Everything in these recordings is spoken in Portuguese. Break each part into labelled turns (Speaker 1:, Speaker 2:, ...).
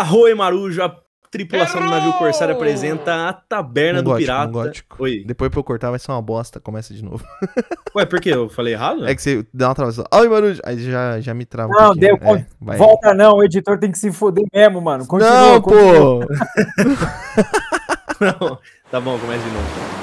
Speaker 1: Arroi, Marujo, a tripulação do navio Corsário apresenta a Taberna do Pirata.
Speaker 2: Gótico.
Speaker 1: Oi.
Speaker 2: Depois pra eu cortar vai ser uma bosta, começa de novo.
Speaker 1: Ué, por quê? Eu falei errado?
Speaker 2: É que você dá uma travação. Ai, Marujo. Aí já me trava
Speaker 3: Não, deu.
Speaker 2: vai.
Speaker 3: Volta não, o editor tem que se foder mesmo, mano. Continua,
Speaker 2: não,
Speaker 3: continua.
Speaker 2: pô!
Speaker 1: Não. Tá bom, começa de novo.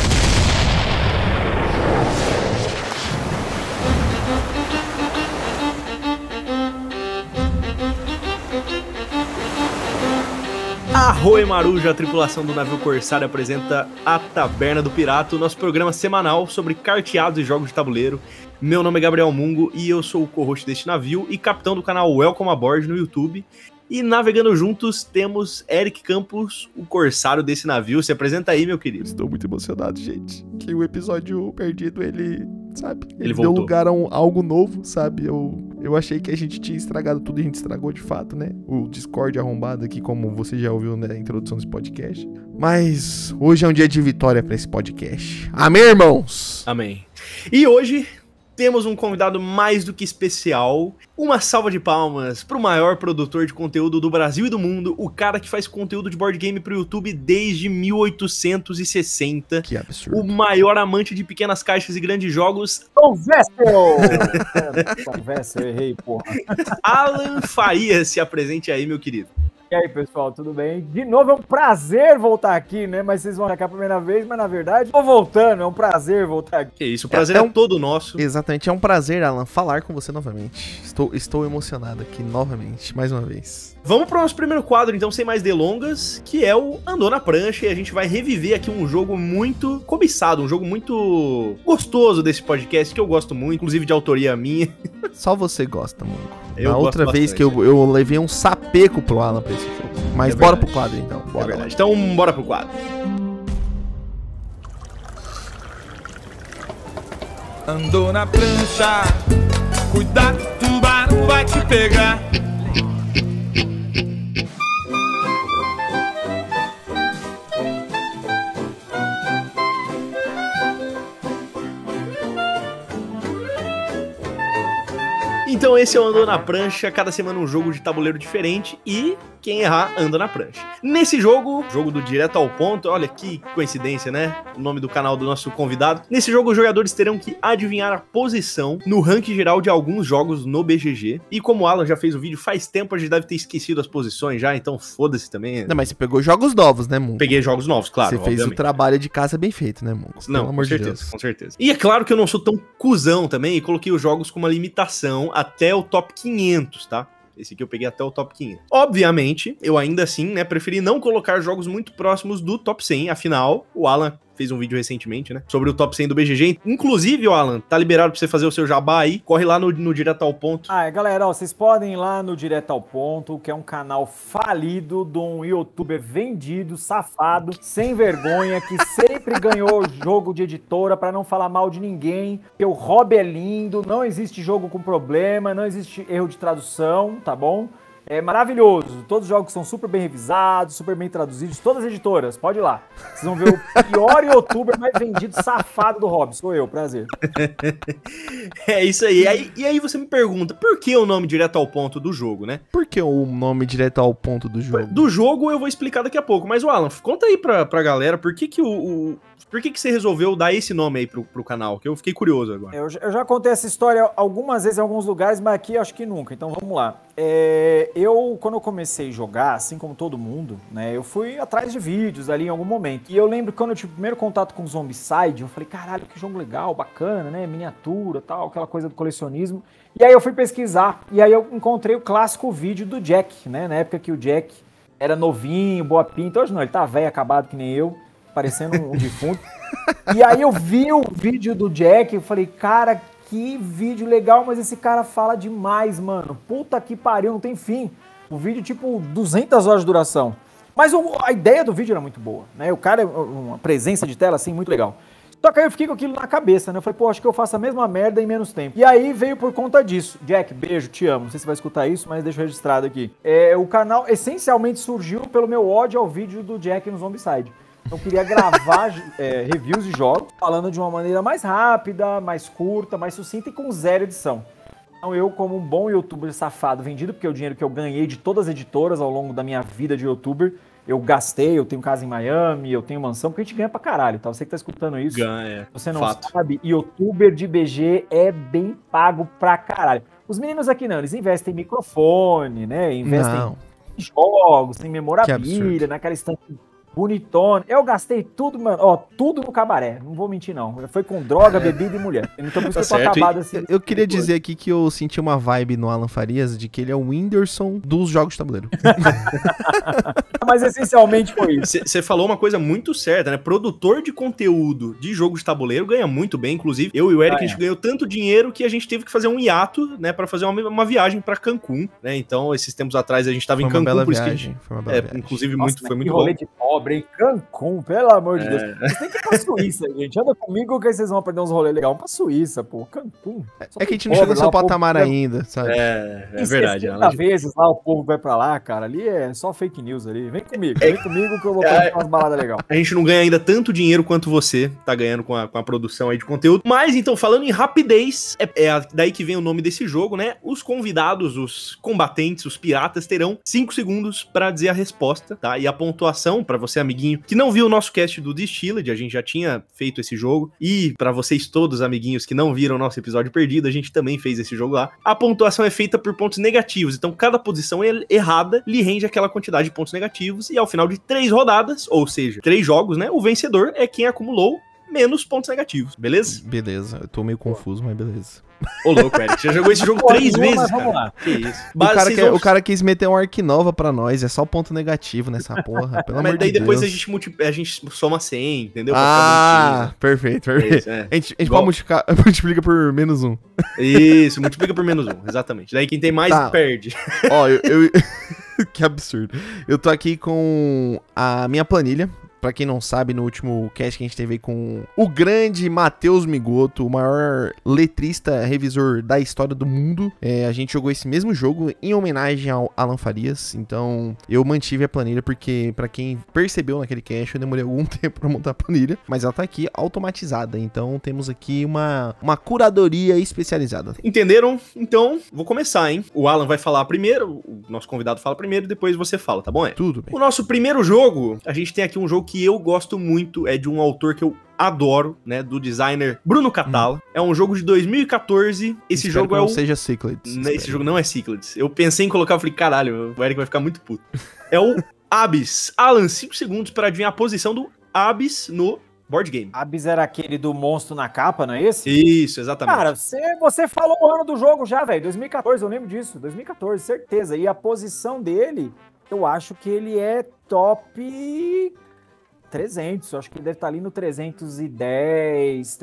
Speaker 1: Arroi, Marujo, a tripulação do navio Corsário apresenta a Taberna do Pirata, o nosso programa semanal sobre carteados e jogos de tabuleiro. Meu nome é Gabriel Mungo e eu sou o co-host deste navio e capitão do canal Welcome Aboard no YouTube. E navegando juntos temos Eric Campos, o corsário desse navio. Se apresenta aí, meu querido.
Speaker 2: Estou muito emocionado, gente. Que o episódio perdido, ele, sabe?
Speaker 1: Ele
Speaker 2: deu
Speaker 1: voltou.
Speaker 2: lugar a algo novo, sabe? Eu achei que a gente tinha estragado tudo e a gente estragou de fato, né? O Discord arrombado aqui, como você já ouviu na introdução desse podcast. Mas hoje é um dia de vitória pra esse podcast. Amém, irmãos?
Speaker 1: Amém. E hoje temos um convidado mais do que especial. Uma salva de palmas pro maior produtor de conteúdo do Brasil e do mundo, o cara que faz conteúdo de board game pro YouTube desde 1860.
Speaker 2: Que absurdo.
Speaker 1: O maior amante de pequenas caixas e grandes jogos,
Speaker 3: Tom Vessel! Tom Vessel, errei, porra.
Speaker 1: Alan Faria. Se apresente aí, meu querido.
Speaker 3: E aí, pessoal, tudo bem? De novo, é um prazer voltar aqui, né? Mas vocês vão achar a primeira vez, mas na verdade, tô voltando, é um prazer voltar aqui.
Speaker 1: Que isso, o prazer é todo nosso.
Speaker 2: Exatamente, é um prazer, Alan, falar com você novamente. Estou emocionado aqui novamente, mais uma vez.
Speaker 1: Vamos para o nosso primeiro quadro, então, sem mais delongas, que é o Andou na Prancha, e a gente vai reviver aqui um jogo muito cobiçado, um jogo muito gostoso desse podcast, que eu gosto muito, inclusive de autoria minha.
Speaker 2: Só você gosta, Mungo.
Speaker 1: Eu
Speaker 2: Na outra
Speaker 1: gosto
Speaker 2: vez
Speaker 1: bastante.
Speaker 2: que eu levei um sapeco pro Alan pra esse jogo. Mas
Speaker 1: É
Speaker 2: bora
Speaker 1: verdade.
Speaker 2: pro quadro, então.
Speaker 1: É
Speaker 2: Bora lá.
Speaker 1: verdade. Então, bora pro quadro.
Speaker 4: Andou na prancha, cuidado, o tubarão vai te pegar.
Speaker 1: Então esse é o Andou na Prancha, cada semana um jogo de tabuleiro diferente e quem errar anda na prancha. Nesse jogo do Direto ao Ponto, olha que coincidência, né? O nome do canal do nosso convidado. Nesse jogo os jogadores terão que adivinhar a posição no ranking geral de alguns jogos no BGG. E como o Alan já fez o vídeo faz tempo, a gente deve ter esquecido as posições já, então foda-se também.
Speaker 2: Não, mas você pegou jogos novos, né, Mungo?
Speaker 1: Peguei jogos novos, claro.
Speaker 2: Você fez
Speaker 1: obviamente.
Speaker 2: o trabalho de casa bem feito, né, Mungo?
Speaker 1: Não,
Speaker 2: Pelo amor
Speaker 1: com certeza,
Speaker 2: de Deus.
Speaker 1: com certeza. E é claro que eu não sou tão cuzão também e coloquei os jogos com uma limitação até o top 500, tá? Esse aqui eu peguei até o top 500. Obviamente, eu ainda assim, né, preferi não colocar jogos muito próximos do top 100, afinal, o Alan fez um vídeo recentemente, né, sobre o top 100 do BGG. Inclusive, o Alan, tá liberado pra você fazer o seu jabá aí, corre lá no Direto ao Ponto.
Speaker 3: Galera, ó, vocês podem ir lá no Direto ao Ponto, que é um canal falido de um youtuber vendido, safado, sem vergonha, que sempre ganhou jogo de editora pra não falar mal de ninguém, porque o hobby é lindo, não existe jogo com problema, não existe erro de tradução, tá bom? É maravilhoso, todos os jogos são super bem revisados, super bem traduzidos, todas as editoras, pode ir lá. Vocês vão ver o pior youtuber mais vendido, safado do hobby, sou eu, prazer.
Speaker 1: É isso aí. E aí você me pergunta, por que o nome Direto ao Ponto do jogo, né?
Speaker 2: Por que o nome direto ao ponto do jogo?
Speaker 1: Do jogo eu vou explicar daqui a pouco, mas o Alan, conta aí pra galera por que você resolveu dar esse nome aí pro canal, que eu fiquei curioso agora.
Speaker 3: Eu já contei essa história algumas vezes em alguns lugares, mas aqui acho que nunca, então vamos lá. Quando eu comecei a jogar, assim como todo mundo, né, eu fui atrás de vídeos ali em algum momento. E eu lembro que quando eu tive o primeiro contato com o Zombicide, eu falei, caralho, que jogo legal, bacana, né, miniatura, tal, aquela coisa do colecionismo. E aí eu fui pesquisar, e aí eu encontrei o clássico vídeo do Jack, né, na época que o Jack era novinho, boa pinta. Hoje não, ele tá velho, acabado que nem eu, parecendo um defunto. E aí eu vi o vídeo do Jack e falei, cara, que vídeo legal, mas esse cara fala demais, mano. Puta que pariu, não tem fim. O vídeo, tipo, 200 horas de duração. Mas a ideia do vídeo era muito boa, né? O cara, uma presença de tela, assim, muito legal. Só que aí eu fiquei com aquilo na cabeça, né? Eu falei, pô, acho que eu faço a mesma merda em menos tempo. E aí veio por conta disso. Jack, beijo, te amo. Não sei se você vai escutar isso, mas deixa registrado aqui. O canal essencialmente surgiu pelo meu ódio ao vídeo do Jack no Zombicide. Eu queria gravar reviews de jogos, falando de uma maneira mais rápida, mais curta, mais sucinta e com zero edição. Então eu, como um bom youtuber safado vendido, porque é o dinheiro que eu ganhei de todas as editoras ao longo da minha vida de youtuber, eu gastei, eu tenho casa em Miami, eu tenho mansão, porque a gente ganha pra caralho, tá? Você que tá escutando isso,
Speaker 1: Ganha,
Speaker 3: você não
Speaker 1: fato.
Speaker 3: sabe, youtuber de BG é bem pago pra caralho. Os meninos aqui não, eles investem em microfone, né? Investem
Speaker 2: Não.
Speaker 3: em jogos, em
Speaker 2: Que
Speaker 3: memorabilia,
Speaker 2: absurdo.
Speaker 3: naquela estante bonitona. Eu gastei tudo, mano, ó, tudo no cabaré, não vou mentir não. Foi com droga, bebida e mulher. Então por isso
Speaker 1: Tá
Speaker 3: que eu tô
Speaker 1: certo,
Speaker 3: acabado assim.
Speaker 2: Eu queria dizer aqui que eu senti uma vibe no Alan Farias de que ele é o Whindersson dos jogos de tabuleiro.
Speaker 3: Mas essencialmente foi isso.
Speaker 1: Você falou uma coisa muito certa, né? Produtor de conteúdo de jogo de tabuleiro ganha muito bem. Inclusive, eu e o Eric, a gente ganhou tanto dinheiro que a gente teve que fazer um hiato, né? Pra fazer uma viagem pra Cancún, né? Então, esses tempos atrás, a gente tava
Speaker 2: Foi
Speaker 1: em
Speaker 2: uma
Speaker 1: Cancún,
Speaker 2: bela
Speaker 1: por isso que a
Speaker 2: viagem.
Speaker 1: gente...
Speaker 2: Foi uma bela viagem.
Speaker 1: Inclusive,
Speaker 3: Nossa,
Speaker 1: foi
Speaker 3: que
Speaker 1: muito
Speaker 3: rolê
Speaker 1: bom.
Speaker 3: de pobre, hein? Cancún, pelo amor de Deus. Vocês têm que ir pra Suíça, gente. Anda comigo que aí vocês vão aprender uns rolês legais. Vamos pra Suíça, pô. Cancún. Só
Speaker 2: É que a
Speaker 3: tem
Speaker 2: gente não chegou no
Speaker 3: pobre
Speaker 2: seu
Speaker 3: lá, o povo
Speaker 2: patamar
Speaker 3: vai-
Speaker 2: ainda, sabe?
Speaker 1: É
Speaker 3: Tem
Speaker 1: verdade.
Speaker 3: 60 vezes lá o povo vai pra lá, cara. Ali é só fake news ali. Vem comigo que eu vou fazer umas baladas legais.
Speaker 1: A gente não ganha ainda tanto dinheiro quanto você tá ganhando com a produção aí de conteúdo. Mas, então, falando em rapidez, daí que vem o nome desse jogo, né? Os convidados, os combatentes, os piratas, terão 5 segundos pra dizer a resposta, tá? E a pontuação, pra você, amiguinho, que não viu o nosso cast do Distilled, a gente já tinha feito esse jogo. E pra vocês todos, amiguinhos, que não viram o nosso episódio perdido, a gente também fez esse jogo lá. A pontuação é feita por pontos negativos. Então, cada posição errada lhe rende aquela quantidade de pontos negativos. E ao final de 3 rodadas, ou seja, 3 jogos, né? O vencedor é quem acumulou menos pontos negativos, beleza?
Speaker 2: Beleza, eu tô meio confuso, mas beleza.
Speaker 1: Ô, louco, Eric, você já jogou esse jogo
Speaker 3: Porra
Speaker 1: 3
Speaker 3: nenhuma,
Speaker 1: vezes,
Speaker 3: mas vamos
Speaker 1: cara.
Speaker 3: lá.
Speaker 1: Que isso.
Speaker 2: O cara quis meter um Ark Nova pra nós, é só ponto negativo nessa porra, pelo amor
Speaker 1: Mas daí
Speaker 2: de
Speaker 1: depois
Speaker 2: Deus.
Speaker 1: a gente soma 100, entendeu?
Speaker 2: Ah, perfeito,
Speaker 1: Pra ficar bonitinho.
Speaker 2: perfeito.
Speaker 1: É isso,
Speaker 2: A gente
Speaker 1: Igual-
Speaker 2: pode multiplica por menos um.
Speaker 1: Isso, multiplica por menos 1, exatamente. Daí quem tem mais
Speaker 2: Tá.
Speaker 1: perde.
Speaker 2: Ó, que absurdo. Eu tô aqui com a minha planilha. Pra quem não sabe, no último cast que a gente teve com o grande Matheus Migoto, o maior letrista, revisor da história do mundo, a gente jogou esse mesmo jogo em homenagem ao Alan Farias. Então, eu mantive a planilha porque, pra quem percebeu naquele cast, eu demorei algum tempo pra montar a planilha, mas ela tá aqui automatizada. Então, temos aqui uma curadoria especializada.
Speaker 1: Entenderam? Então, vou começar, hein? O Alan vai falar primeiro, o nosso convidado fala primeiro, depois você fala, tá bom?
Speaker 2: Tudo bem.
Speaker 1: O nosso primeiro jogo, a gente tem aqui um jogo que eu gosto muito, é de um autor que eu adoro, né, do designer Bruno Catala. É um jogo de 2014, esse
Speaker 2: Espero
Speaker 1: jogo
Speaker 2: que
Speaker 1: é
Speaker 2: não
Speaker 1: o...
Speaker 2: seja Cyclades.
Speaker 1: Esse jogo não é Cyclades. Eu pensei em colocar, eu falei, caralho, o Eric vai ficar muito puto. É o Abyss. Alan, 5 segundos pra adivinhar a posição do Abyss no board game.
Speaker 3: Abyss era aquele do monstro na capa, não é esse?
Speaker 1: Isso, exatamente.
Speaker 3: Cara, você falou o ano do jogo já, velho. 2014, eu lembro disso. 2014, certeza. E a posição dele, eu acho que ele é top 300. Eu acho que ele deve estar ali no 310,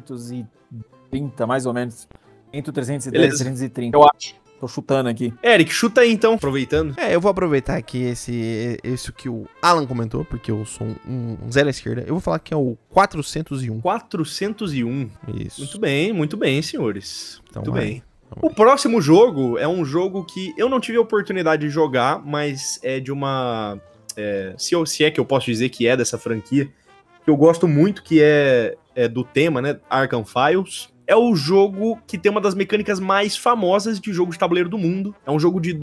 Speaker 3: 330, mais ou menos. Entre o 310 e
Speaker 1: Beleza.
Speaker 3: 330. Eu acho. Tô chutando aqui.
Speaker 1: Eric, chuta aí então, aproveitando.
Speaker 2: Eu vou aproveitar aqui esse que o Alan comentou, porque eu sou um zero à esquerda. Eu vou falar que é o 401.
Speaker 1: 401.
Speaker 2: Isso.
Speaker 1: Muito bem, senhores.
Speaker 2: Então
Speaker 1: muito
Speaker 2: vai.
Speaker 1: bem. O próximo jogo é um jogo que eu não tive a oportunidade de jogar, mas é de uma... se é que eu posso dizer que é dessa franquia, que eu gosto muito, que é do tema, né? Arkham Files. É o jogo que tem uma das mecânicas mais famosas de jogo de tabuleiro do mundo. É um jogo de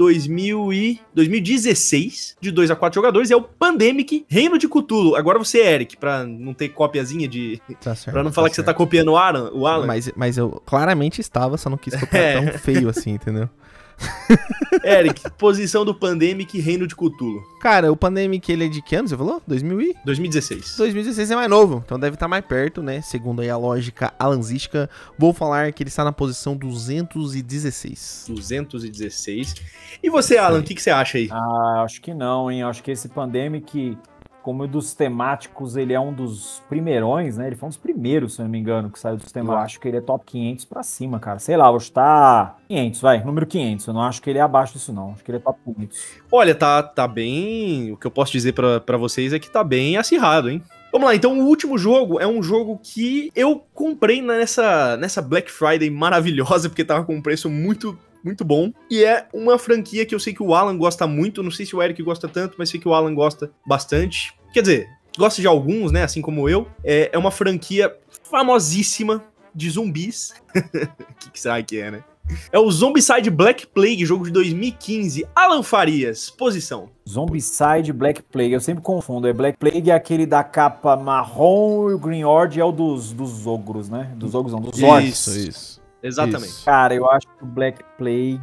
Speaker 1: 2016, de 2 a 4 jogadores. É o Pandemic Reino de Cthulhu. Agora você, Eric, pra não ter copiazinha de...
Speaker 2: Tá certo.
Speaker 1: Pra não falar que você tá copiando o Alan.
Speaker 2: Mas eu claramente estava, só não quis copiar tão feio assim, entendeu?
Speaker 1: Eric, posição do Pandemic Reino de Cthulhu.
Speaker 2: Cara, o Pandemic, ele é de que ano, você falou?
Speaker 1: 2016.
Speaker 2: 2016 é mais novo, então deve estar mais perto, né? Segundo aí a lógica alanzística, vou falar que ele está na posição 216.
Speaker 1: 216. E você, Alan, o que você acha aí?
Speaker 3: Ah, acho que não, hein? Acho que esse Pandemic, como dos temáticos, ele é um dos primeirões, né? Ele foi um dos primeiros, se eu não me engano, que saiu dos temáticos. Eu acho que ele é top 500 pra cima, cara. Sei lá, vou chutar 500, vai. Número 500. Eu não acho que ele é abaixo disso, não. Acho que ele é top 500.
Speaker 1: Olha, tá bem... O que eu posso dizer pra vocês é que tá bem acirrado, hein? Vamos lá, então o último jogo é um jogo que eu comprei nessa Black Friday maravilhosa, porque tava com um preço muito bom. E é uma franquia que eu sei que o Alan gosta muito. Não sei se o Eric gosta tanto, mas sei que o Alan gosta bastante. Quer dizer, gosta de alguns, né? Assim como eu. É uma franquia famosíssima de zumbis. O que será que é, né? É o Zombicide Black Plague, jogo de 2015. Alan Farias, posição.
Speaker 3: Zombicide Black Plague, eu sempre confundo. É Black Plague é aquele da capa marrom e o Green Horde é o dos ogros, né? Dos ogros não, dos orcs.
Speaker 2: Isso.
Speaker 1: Exatamente.
Speaker 2: Isso.
Speaker 3: Cara, eu acho que o Black Plague,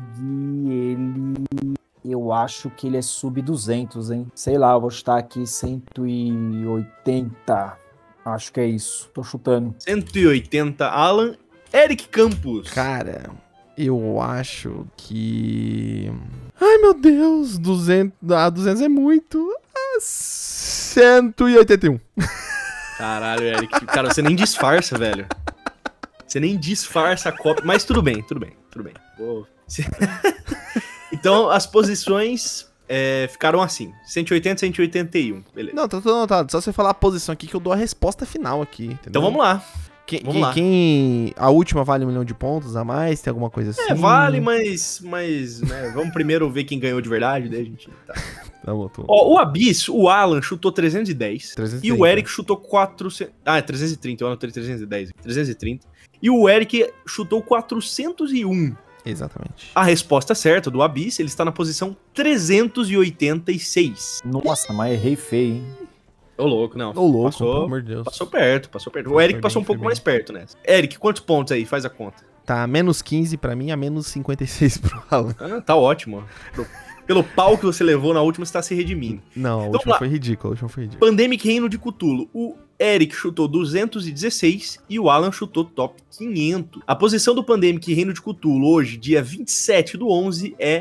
Speaker 3: eu acho que ele é sub 200, hein? Sei lá, eu vou chutar aqui 180. Acho que é isso. Tô chutando.
Speaker 1: 180, Alan. Eric Campos.
Speaker 2: Cara, eu acho que... Ai, meu Deus, 200 é muito. 181.
Speaker 1: Caralho, Eric. Cara, você nem disfarça, velho. Você nem disfarça a cópia. Mas tudo bem. Então, as posições ficaram assim. 180, 181. Beleza.
Speaker 2: Não, tá tudo anotado. Só você falar a posição aqui que eu dou a resposta final aqui, entendeu?
Speaker 1: Então vamos lá.
Speaker 2: A última vale 1 milhão de pontos a mais? Tem alguma coisa assim?
Speaker 1: Vale, mas né, vamos primeiro ver quem ganhou de verdade, daí a gente... Tá.
Speaker 2: Tá bom,
Speaker 1: Ó, o Abyss, o Alan chutou 310.
Speaker 2: 330.
Speaker 1: E o Eric chutou 400... Ah, 330, eu anotei 310. 330. E o Eric chutou 401.
Speaker 2: Exatamente.
Speaker 1: A resposta certa do Abyss, ele está na posição 386.
Speaker 3: Nossa, mas errei feio, hein?
Speaker 1: Ô, louco, não.
Speaker 2: Ô, louco, pelo amor de Deus.
Speaker 1: Passou perto. O Eric passou um pouco
Speaker 2: bem.
Speaker 1: mais perto nessa. Eric, quantos pontos aí? Faz a conta.
Speaker 2: Tá, menos 15 pra mim, a menos 56 pro Alan.
Speaker 1: Ah, tá ótimo. Pelo pau que você levou na última, você tá se redimindo.
Speaker 2: Não, a
Speaker 1: Então,
Speaker 2: última
Speaker 1: lá.
Speaker 2: foi ridícula,
Speaker 1: Pandemic Reino de Cthulhu. O Eric chutou 216 e o Alan chutou top 500. A posição do Pandemic Reino de Cthulhu hoje, dia 27/11, é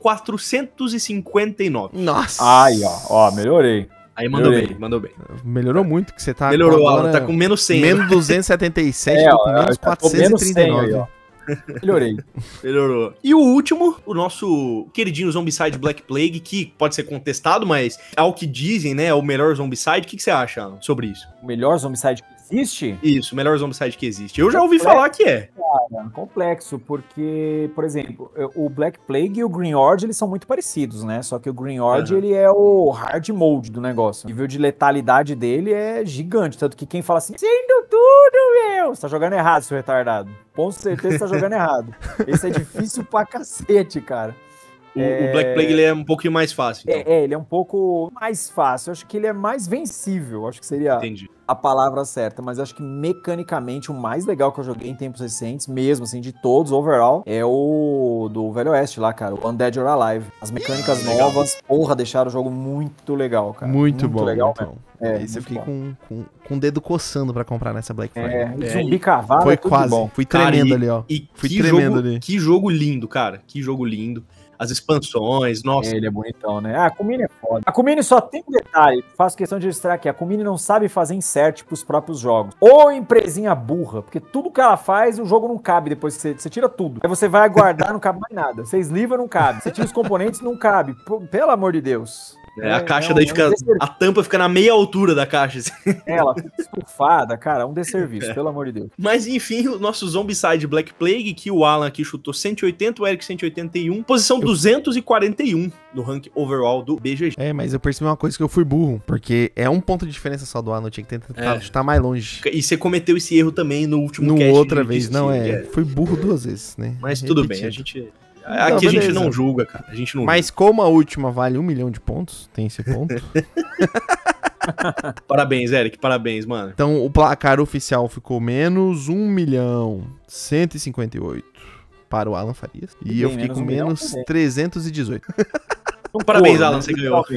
Speaker 1: 459.
Speaker 2: Nossa!
Speaker 3: Ai, ó, melhorei.
Speaker 1: Aí mandou
Speaker 3: Melhorei.
Speaker 1: bem, mandou bem.
Speaker 2: Melhorou muito, que você tá
Speaker 1: Melhorou,
Speaker 2: com
Speaker 1: Alan, tá com menos 100.
Speaker 2: menos 277,
Speaker 3: É,
Speaker 2: tô com
Speaker 3: ó,
Speaker 2: menos
Speaker 3: eu tô menos 100 aí,
Speaker 2: 439.
Speaker 3: ó. Melhorei.
Speaker 1: Melhorou. E o último, o nosso queridinho Zombicide Black Plague, que pode ser contestado, mas ao que dizem, né, é o melhor Zombicide. O que você acha, Alan, sobre isso?
Speaker 3: O melhor Zombicide que existe?
Speaker 1: Isso, o melhor Zombicide que existe. Eu já ouvi falar que é.
Speaker 3: É complexo, porque, por exemplo, o Black Plague e o Green Horde, eles são muito parecidos, né? Só que o Green Horde, ele é o hard mode do negócio. O nível de letalidade dele é gigante, tanto que quem fala assim, sendo tudo, meu! Você tá jogando errado, seu retardado. Com certeza você tá jogando errado. Esse é difícil pra cacete, cara.
Speaker 1: O Black Plague ele é um pouquinho mais fácil. Então.
Speaker 3: Ele é um pouco mais fácil. Eu acho que ele é mais vencível. Acho que seria
Speaker 1: Entendi.
Speaker 3: a palavra certa. Mas eu acho que mecanicamente o mais legal que eu joguei em tempos recentes, mesmo assim, de todos, overall, é o do Velho Oeste lá, cara. O Undead or Alive. As mecânicas novas, porra, deixaram o jogo muito legal, cara.
Speaker 2: Muito bom.
Speaker 3: legal
Speaker 2: muito
Speaker 3: mesmo.
Speaker 2: bom. Aí você fiquei com o dedo coçando pra comprar nessa Black Friday.
Speaker 3: Zumbi cavalo
Speaker 2: Foi
Speaker 3: é tudo
Speaker 2: quase.
Speaker 3: bom.
Speaker 2: Fui tremendo ali, ó.
Speaker 1: E
Speaker 2: Fui
Speaker 1: que
Speaker 2: tremendo
Speaker 1: jogo,
Speaker 2: ali.
Speaker 1: Que jogo lindo, cara. Que jogo lindo. As expansões, nossa.
Speaker 3: Ele é bonitão, né? A Kumine é foda. A Kumine só tem um detalhe, faço questão de registrar aqui, a Kumine não sabe fazer insert pros próprios jogos. Ou empresinha burra, porque tudo que ela faz, o jogo não cabe depois que você tira tudo. Aí você vai aguardar, não cabe mais nada. Você esliva, não cabe. Você tira os componentes, não cabe. Pelo amor de Deus.
Speaker 1: A caixa daí fica. A tampa fica na meia altura da caixa. Assim.
Speaker 3: Ela fica estufada, cara, um desserviço, pelo amor de Deus.
Speaker 1: Mas enfim, o nosso Zombicide Black Plague, que o Alan aqui chutou 180, o Eric 181, posição 241 no rank overall do BGG.
Speaker 2: Mas eu percebi uma coisa que eu fui burro, porque é um ponto de diferença só do Alan, eu tinha que tentar chutar mais longe.
Speaker 1: E você cometeu esse erro também no último
Speaker 2: No
Speaker 1: cast.
Speaker 2: outra vez, não fui burro 2 vezes, né?
Speaker 1: Mas tudo bem,
Speaker 2: Repetido.
Speaker 1: a gente... Aqui a gente
Speaker 2: beleza.
Speaker 1: não julga, cara. A gente não
Speaker 2: Mas como a última vale 1 milhão de pontos, tem esse ponto.
Speaker 1: Parabéns, Eric. Parabéns, mano.
Speaker 2: Então o placar oficial ficou menos 1.158.000 para o Alan Farias. E eu fiquei com menos 318.
Speaker 1: Parabéns, Alan, você ganhou.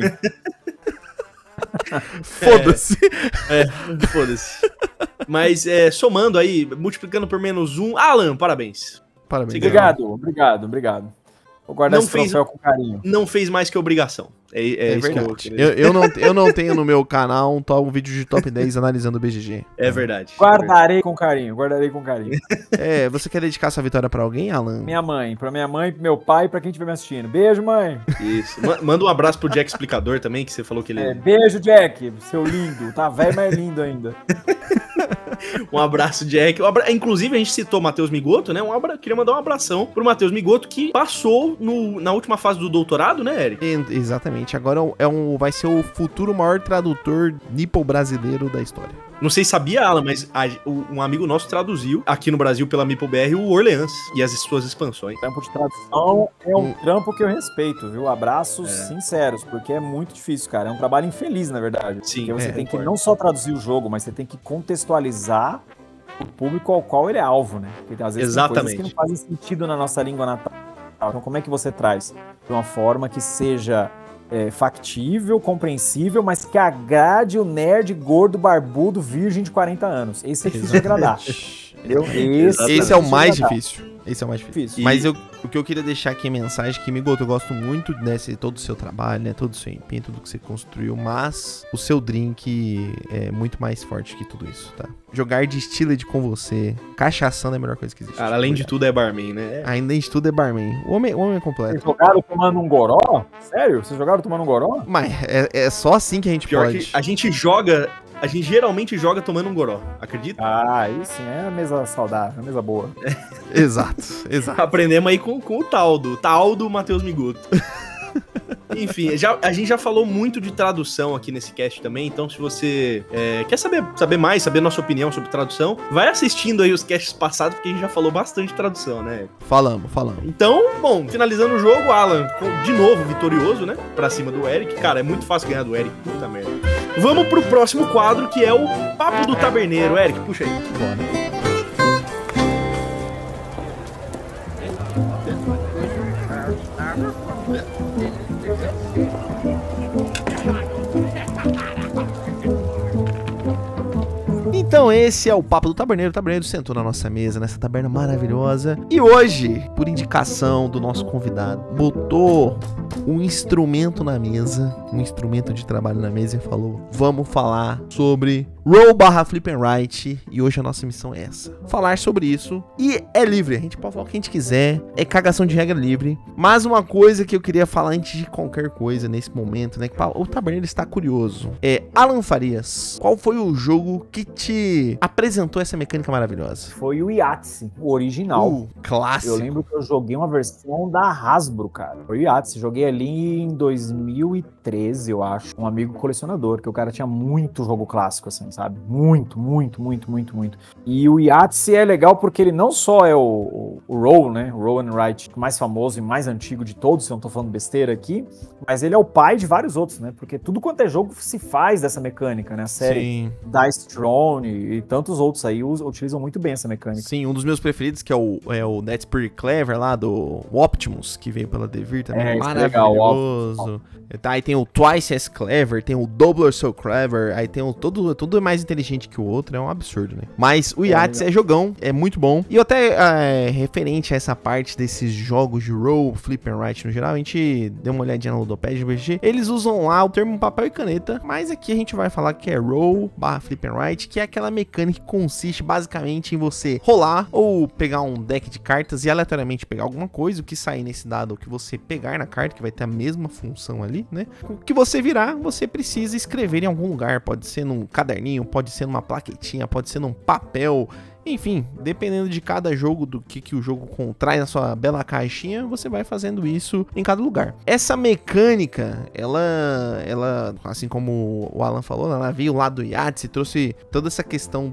Speaker 2: Foda-se.
Speaker 1: Foda-se. Mas somando aí, multiplicando por menos 1. Alan, parabéns.
Speaker 2: Parabéns.
Speaker 3: Obrigado. Vou guardar esse troféu com carinho.
Speaker 1: Não fez mais que obrigação. É isso
Speaker 2: verdade.
Speaker 1: que
Speaker 2: eu não tenho no meu canal um vídeo de top 10 analisando o BGG.
Speaker 1: É verdade.
Speaker 3: Guardarei com carinho.
Speaker 2: Você quer dedicar essa vitória pra alguém, Alan?
Speaker 3: Pra minha mãe, pro meu pai e pra quem estiver me assistindo. Beijo, mãe.
Speaker 1: Isso. Manda um abraço pro Jack Explicador também, que você falou que ele...
Speaker 3: Beijo, Jack, seu lindo. Tá velho, mas lindo ainda.
Speaker 1: Um abraço, Jack. Inclusive, a gente citou o Matheus Migoto, né? Queria mandar um abração pro Matheus Migoto, que passou na última fase do doutorado, né, Eric?
Speaker 2: Exatamente. Agora vai ser o futuro maior tradutor nipo brasileiro da história.
Speaker 1: Não sei se sabia, Alan, mas um amigo nosso traduziu aqui no Brasil pela MeepleBR o Orleans e as suas expansões.
Speaker 3: O trampo de tradução é um trampo que eu respeito, viu? Abraços sinceros, porque é muito difícil, cara. É um trabalho infeliz, na verdade.
Speaker 1: Sim,
Speaker 3: porque você tem
Speaker 1: concordo.
Speaker 3: que não só traduzir o jogo, mas você tem que contextualizar o público ao qual ele é alvo, né? Porque às vezes tem coisas que não fazem sentido na nossa língua natal. Então como é que você traz de uma forma que seja factível, compreensível, mas que agrade o nerd gordo, barbudo, virgem de 40 anos? Esse é difícil de agradar. Entendeu?
Speaker 2: Esse é o mais difícil. Esse é o mais difícil.
Speaker 1: E-
Speaker 2: Mas o que eu queria deixar aqui em mensagem que, Migoto, eu gosto muito, né, todo o seu trabalho, né, todo o seu empenho, tudo que você construiu, mas o seu drink é muito mais forte que tudo isso, tá? Jogar Distilled com você, cachaçando é a melhor coisa que existe.
Speaker 1: Cara, além de tudo é barman, né?
Speaker 2: Ainda de tudo é barman. O homem é
Speaker 3: Vocês
Speaker 2: completo.
Speaker 3: jogaram tomando um goró? Sério? Vocês jogaram tomando um goró?
Speaker 2: Mas é só assim que a gente
Speaker 1: Pior
Speaker 2: pode.
Speaker 1: que a gente geralmente joga tomando um goró, acredita?
Speaker 3: Ah, aí sim, é a mesa saudável, a mesa boa.
Speaker 2: Exato, exato.
Speaker 1: Aprendemos aí com o Taldo Matheus Miguto. Enfim, a gente já falou muito de tradução aqui nesse cast também, então se você quer saber mais, saber nossa opinião sobre tradução, vai assistindo aí os casts passados, porque a gente já falou bastante de tradução, né?
Speaker 2: Falamos.
Speaker 1: Então, bom, finalizando o jogo, Alan, de novo vitorioso, né? Pra cima do Eric. Cara, é muito fácil ganhar do Eric, puta merda. Vamos pro próximo quadro, que é o Papo do Taberneiro. Eric, puxa aí.
Speaker 2: Então esse é o Papo do Taberneiro. O Taberneiro sentou na nossa mesa, nessa taberna maravilhosa. E hoje, por indicação do nosso convidado, botou um instrumento na mesa, um instrumento de trabalho na mesa e falou: vamos falar sobre Roll/Flip and Write. E hoje a nossa missão é essa: falar sobre isso. E é livre, a gente pode falar o que a gente quiser, é cagação de regra livre. Mas uma coisa que eu queria falar antes de qualquer coisa nesse momento, né, que o Taberneiro está curioso, Alan Farias, qual foi o jogo que te apresentou essa mecânica maravilhosa?
Speaker 3: Foi o Yahtzee, o original.
Speaker 2: Clássico.
Speaker 3: Eu lembro que eu joguei uma versão da Hasbro, cara. Foi o Yahtzee. Joguei ali em 2013, eu acho. Um amigo colecionador, que o cara tinha muito jogo clássico, assim, sabe? Muito. E o Yahtzee é legal porque ele não só é o Roll, né? O Roll and Write mais famoso e mais antigo de todos, se eu não tô falando besteira aqui, mas ele é o pai de vários outros, né? Porque tudo quanto é jogo se faz dessa mecânica, né? A série
Speaker 2: Sim.
Speaker 3: Dice Throne e tantos outros aí utilizam muito bem essa mecânica.
Speaker 2: Sim, um dos meus preferidos, que é o That's Pretty Clever lá, do Optimus, que veio pela Devir também. Maravilhoso. Tá, aí tem o Twice as Clever, tem o Double or So Clever, aí tem tudo é mais inteligente que o outro, é um absurdo, né? Mas o Yahtzee é jogão, é muito bom. E eu até, referente a essa parte desses jogos de roll, flip and write no geral, a gente deu uma olhadinha no Ludopedia BG, eles usam lá o termo papel e caneta, mas aqui a gente vai falar que é roll/flip and write, que é aquela mecânica que consiste basicamente em você rolar ou pegar um deck de cartas e aleatoriamente pegar alguma coisa, o que sair nesse dado, o que você pegar na carta, que vai ter a mesma função ali, né? O que você virar, você precisa escrever em algum lugar, pode ser num caderninho, pode ser numa plaquetinha, pode ser num papel. Enfim, dependendo de cada jogo, do que o jogo traz na sua bela caixinha, você vai fazendo isso em cada lugar. Essa mecânica, ela assim como o Alan falou, ela veio lá do Yahtzee, trouxe toda essa questão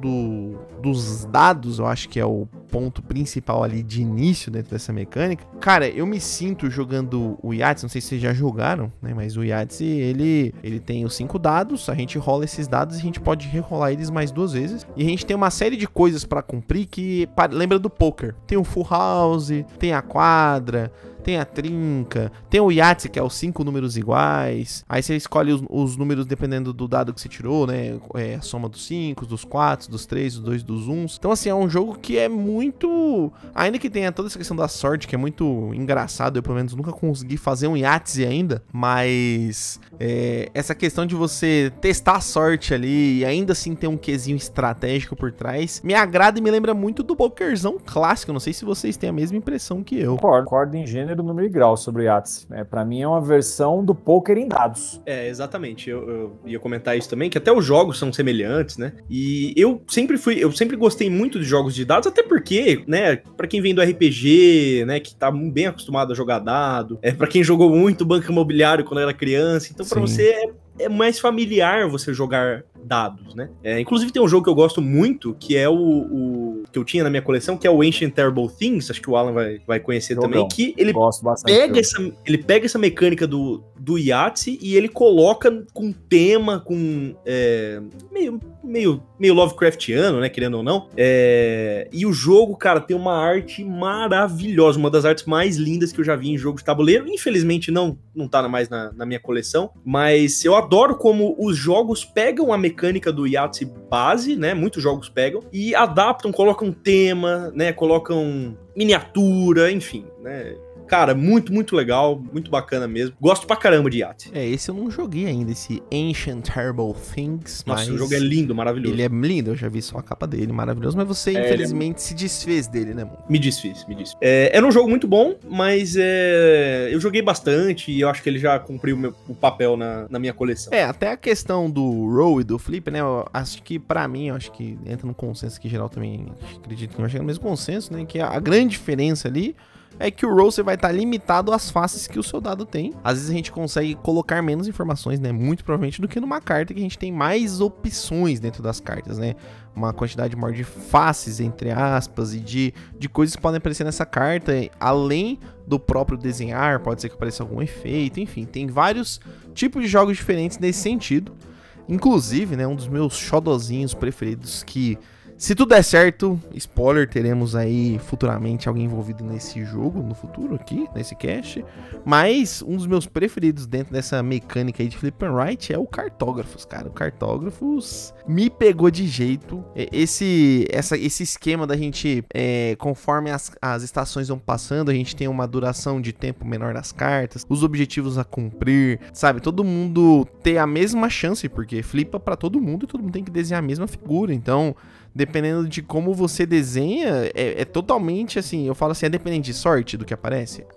Speaker 2: dos dados, eu acho que é o ponto principal ali de início dentro dessa mecânica. Cara, eu me sinto jogando o Yahtzee, não sei se vocês já jogaram, né, mas o Yahtzee, ele tem os 5 dados, a gente rola esses dados e a gente pode rerolar eles mais 2 vezes, e a gente tem uma série de coisas pra cumprir que lembra do poker. Tem o full house, tem a quadra, tem a trinca, tem o Yahtzee, que é os 5 números iguais. Aí você escolhe os números dependendo do dado que você tirou, né? A soma dos 5, dos 4, dos 3, dos 2, dos 1. Então, assim, é um jogo que é muito... Ainda que tenha toda essa questão da sorte, que é muito engraçado, eu pelo menos nunca consegui fazer um Yahtzee ainda, mas essa questão de você testar a sorte ali e ainda assim ter um quesinho estratégico por trás, me agrada e me lembra muito do pokerzão clássico. Não sei se vocês têm a mesma impressão que eu.
Speaker 3: Concordo em gênero, número e grau sobre o Yahtzee. Pra mim é uma versão do poker em dados.
Speaker 1: Exatamente. Eu ia comentar isso também, que até os jogos são semelhantes, né? E eu sempre gostei muito de jogos de dados, até porque, né, pra quem vem do RPG, né, que tá bem acostumado a jogar dado, pra quem jogou muito Banco Imobiliário quando era criança, então pra você é mais familiar você jogar dados, né? Inclusive tem um jogo que eu gosto muito, que é o que eu tinha na minha coleção, que é o Ancient Terrible Things, acho que o Alan vai conhecer também, que ele pega essa mecânica do Yahtzee e ele coloca com tema, com meio Lovecraftiano, né, querendo ou não, e o jogo, cara, tem uma arte maravilhosa, uma das artes mais lindas que eu já vi em jogo de tabuleiro. Infelizmente não tá mais na minha coleção, mas eu adoro como os jogos pegam a mecânica do Yahtzee base, né, muitos jogos pegam, e adaptam, colocam tema, né, colocam miniatura, enfim, né. Cara, muito, muito legal, muito bacana mesmo. Gosto pra caramba de Yahtzee.
Speaker 2: Esse eu não joguei ainda, esse Ancient Terrible Things.
Speaker 1: Nossa, o jogo é lindo, maravilhoso.
Speaker 2: Ele é lindo, eu já vi só a capa dele, maravilhoso. Mas você, infelizmente, se desfez dele, né, mano?
Speaker 1: Me desfiz. Era um jogo muito bom, mas eu joguei bastante e eu acho que ele já cumpriu o papel na minha coleção.
Speaker 2: Até a questão do roll e do flip, né, eu acho que pra mim, eu acho que entra no consenso que geral também, acredito que não chega no mesmo consenso, né, que a grande diferença ali é que o roll você vai estar limitado às faces que o seu dado tem. Às vezes a gente consegue colocar menos informações, né? Muito provavelmente do que numa carta que a gente tem mais opções dentro das cartas, né? Uma quantidade maior de faces, entre aspas, e de coisas que podem aparecer nessa carta, além do próprio desenhar, pode ser que apareça algum efeito, enfim. Tem vários tipos de jogos diferentes nesse sentido. Inclusive, né? Um dos meus xodozinhos preferidos que... Se tudo der certo, spoiler, teremos aí futuramente alguém envolvido nesse jogo, no futuro aqui, nesse cast. Mas um dos meus preferidos dentro dessa mecânica aí de Flip and Write é o Cartógrafos, cara. O Cartógrafos me pegou de jeito. Esse esquema da gente, conforme as estações vão passando, a gente tem uma duração de tempo menor das cartas, os objetivos a cumprir, sabe? Todo mundo ter a mesma chance, porque flipa pra todo mundo e todo mundo tem que desenhar a mesma figura. Então... dependendo de como você desenha, é totalmente assim, eu falo assim, é dependente de sorte do que aparece?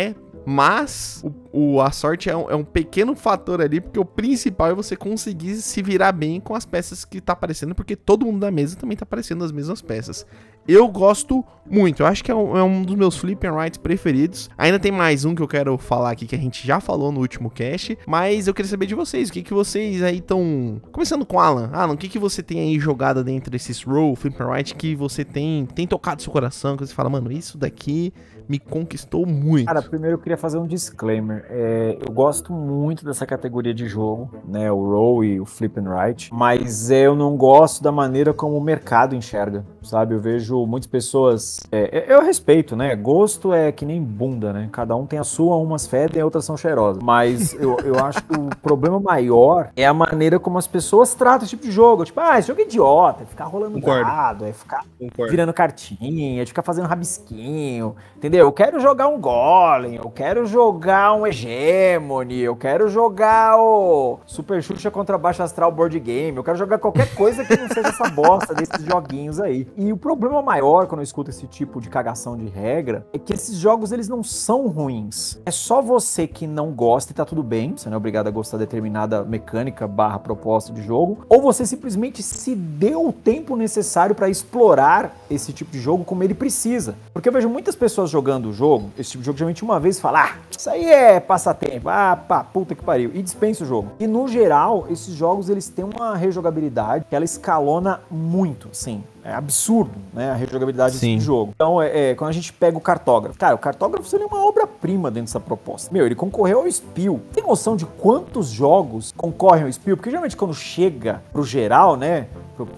Speaker 2: Mas a sorte é um pequeno fator ali, porque o principal é você conseguir se virar bem com as peças que tá aparecendo, porque todo mundo da mesa também tá aparecendo as mesmas peças. Eu gosto muito, eu acho que é um dos meus Flip and Writes preferidos. Ainda tem mais um que eu quero falar aqui, que a gente já falou no último cast, mas eu queria saber de vocês, o que vocês aí estão... Começando com o Alan. Alan, o que você tem aí jogado dentro desses roll, Flip and Write, que você tem tocado seu coração, que você fala, mano, isso daqui me conquistou muito.
Speaker 3: Cara, primeiro eu queria fazer um disclaimer. Eu gosto muito dessa categoria de jogo, né, o roll e o Flip and Write, mas eu não gosto da maneira como o mercado enxerga, sabe? Eu vejo muitas pessoas... eu respeito, né? Gosto é que nem bunda, né? Cada um tem a sua, umas fedem e outras são cheirosas. Mas eu acho que o problema maior é a maneira como as pessoas tratam esse tipo de jogo. Tipo, esse jogo é idiota, é ficar rolando dado, é ficar virando cartinha, é ficar fazendo rabisquinho, entendeu? Eu quero jogar um Golem, eu quero jogar um Hegemony, eu quero jogar o Super Xuxa contra Baixo Astral Board Game, eu quero jogar qualquer coisa que não seja essa bosta desses joguinhos aí. E o problema maior quando eu escuto esse tipo de cagação de regra é que esses jogos, eles não são ruins. É só você que não gosta e tá tudo bem, você não é obrigado a gostar de determinada mecânica / proposta de jogo, ou você simplesmente se deu o tempo necessário para explorar esse tipo de jogo como ele precisa. Porque eu vejo muitas pessoas jogando o jogo, esse tipo de jogo, geralmente uma vez fala, isso aí é passatempo, puta que pariu, e dispensa o jogo. E no geral, esses jogos, eles têm uma rejogabilidade que ela escalona muito, sim. É absurdo, né, a rejogabilidade desse jogo. Então, quando a gente pega o Cartógrafo, cara, o Cartógrafo seria uma obra-prima dentro dessa proposta. Ele concorreu ao Spiel. Tem noção de quantos jogos concorrem ao Spiel? Porque geralmente quando chega pro geral, né,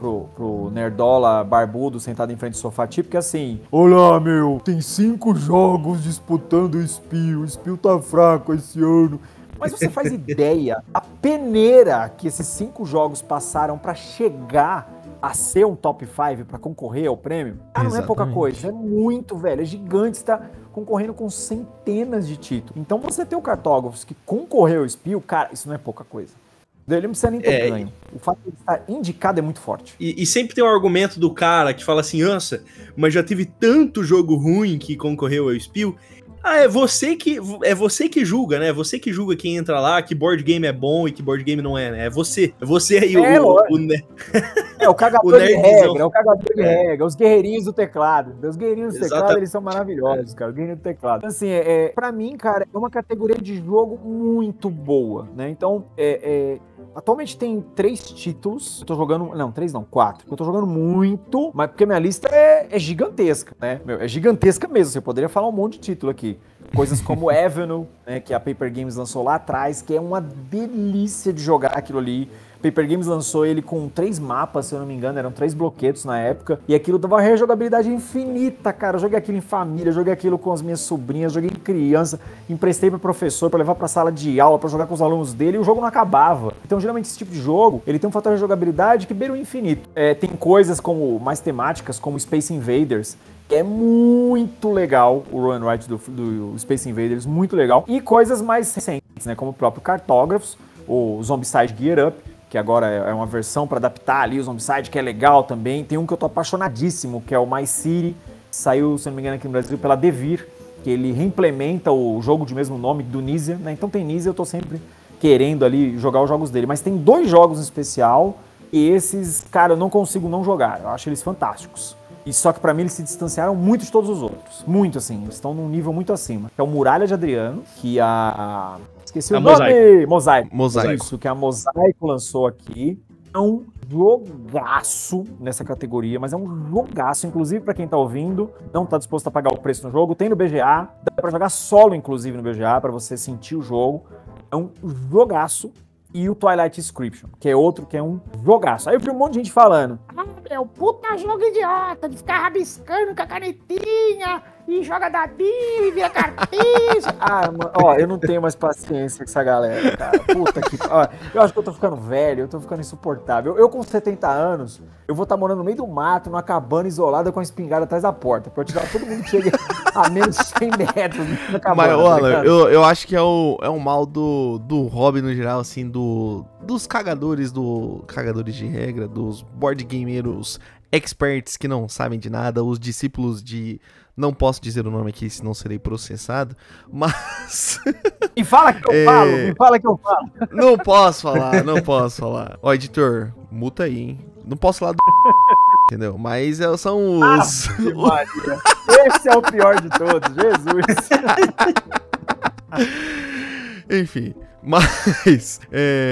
Speaker 3: pro nerdola barbudo sentado em frente do sofá, tipo que assim, olá, tem 5 jogos disputando o Spiel tá fraco esse ano. Mas você faz ideia a peneira que esses 5 jogos passaram pra chegar a ser um top 5 pra concorrer ao prêmio? Não é pouca coisa, é muito, velho, é gigante, está concorrendo com centenas de títulos. Então você ter o Cartógrafos que concorreu ao Spiel, cara, isso não é pouca coisa. Ele não precisa nem ter ganho. O fato de ele estar indicado é muito forte.
Speaker 1: E sempre tem um argumento do cara que fala assim, nossa, mas já teve tanto jogo ruim que concorreu ao Spiel. É você que julga, né? Você que julga quem entra lá, que board game é bom e que board game não é, né? É você aí
Speaker 3: o cagador de
Speaker 1: nerdzão.
Speaker 3: regra, o cagador de regra, os guerreirinhos do teclado. Os guerreirinhos do teclado, eles são maravilhosos, cara. O guerreirinho do teclado. Assim, pra mim, cara, é uma categoria de jogo muito boa, né? Então, atualmente tem 3 títulos. Eu tô jogando. Não, 3 não, 4. Eu tô jogando muito, mas porque minha lista é gigantesca, né? É gigantesca mesmo. Você poderia falar um monte de título aqui. Coisas como Avenue, né, que a Paper Games lançou lá atrás, que é uma delícia de jogar aquilo ali. Paper Games lançou ele com 3 mapas, se eu não me engano, eram 3 bloquetos na época, e aquilo dava uma rejogabilidade infinita, cara. Eu joguei aquilo em família, joguei aquilo com as minhas sobrinhas, joguei em criança, emprestei pro professor pra levar pra sala de aula, pra jogar com os alunos dele, e o jogo não acabava. Então, geralmente, esse tipo de jogo, ele tem um fator de jogabilidade que beira o infinito. Tem coisas como mais temáticas, como Space Invaders, que é muito legal, o Run Right do Space Invaders, muito legal. E coisas mais recentes, né, como o próprio Cartógrafos, o Zombicide Gear Up, que agora é uma versão para adaptar ali o Zombicide, que é legal também. Tem um que eu tô apaixonadíssimo, que é o My City, que saiu, se não me engano, aqui no Brasil pela Devir, que ele reimplementa o jogo de mesmo nome do Nizia, né? Então tem Nizia, eu tô sempre querendo ali jogar os jogos dele. Mas tem 2 jogos em especial, e esses, cara, eu não consigo não jogar. Eu acho eles fantásticos. E só que pra mim eles se distanciaram muito de todos os outros. Muito assim, eles estão num nível muito acima. É o Muralha de Adriano, que esqueci o nome! Mosaico. Isso, que a Mosaico lançou aqui. É um jogaço nessa categoria, mas é um jogaço, inclusive pra quem tá ouvindo, não tá disposto a pagar o preço no jogo, tem no BGA, dá pra jogar solo, inclusive, no BGA, pra você sentir o jogo. É um jogaço. E o Twilight Inscription, que é outro que é um jogaço. Aí eu vi um monte de gente falando: meu, puta jogo idiota, de ficar rabiscando com a canetinha, e joga dadinho, e vira cartinha. Mano, ó, eu não tenho mais paciência com essa galera, cara. Puta que... Ó, eu acho que eu tô ficando velho, eu tô ficando insuportável. Eu com 70 anos, eu vou estar morando no meio do mato, numa cabana isolada com a espingarda atrás da porta, pra eu tirar todo mundo que chega a menos de 100 metros na cabana.
Speaker 2: Mas, olha, eu acho que é o mal do hobby no geral, assim, dos cagadores de regra, dos board gameiros experts que não sabem de nada, os discípulos de... Não posso dizer o nome aqui, senão serei processado, mas...
Speaker 3: Me fala que eu falo, me fala que eu falo.
Speaker 2: Não posso falar. Ó, editor, multa aí, hein? Não posso falar do... Entendeu? Mas são os...
Speaker 3: Esse é o pior de todos, Jesus.
Speaker 2: Enfim... Mas,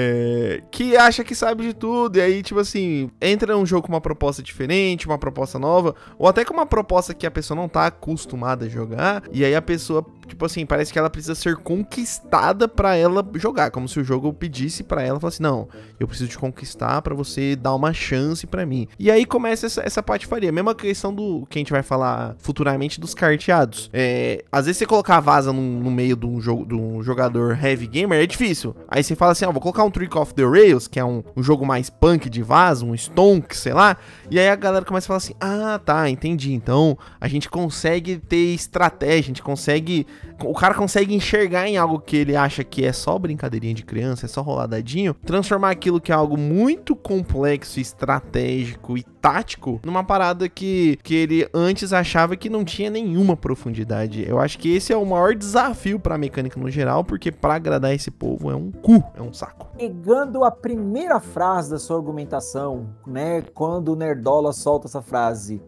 Speaker 2: que acha que sabe de tudo, e aí, tipo assim, entra num jogo com uma proposta diferente, uma proposta nova, ou até com uma proposta que a pessoa não tá acostumada a jogar, e aí a pessoa, tipo assim, parece que ela precisa ser conquistada pra ela jogar, como se o jogo pedisse pra ela, falasse, não, eu preciso te conquistar pra você dar uma chance pra mim. E aí começa essa patifaria, mesma questão do que a gente vai falar futuramente dos carteados. Às vezes você colocar a vaza no meio de um jogador heavy gamer é difícil. Aí você fala assim, vou colocar um Trick of the Rails, que é um jogo mais punk de vaza, um Stonk, sei lá. E aí a galera começa a falar assim, tá, entendi. Então a gente consegue ter estratégia, a gente consegue... O cara consegue enxergar em algo que ele acha que é só brincadeirinha de criança, é só roladadinho, transformar aquilo que é algo muito complexo, estratégico e tático numa parada que ele antes achava que não tinha nenhuma profundidade. Eu acho que esse é o maior desafio pra mecânica no geral, porque pra agradar esse povo é um saco.
Speaker 3: Pegando a primeira frase da sua argumentação, né, quando o Nerdola solta essa frase,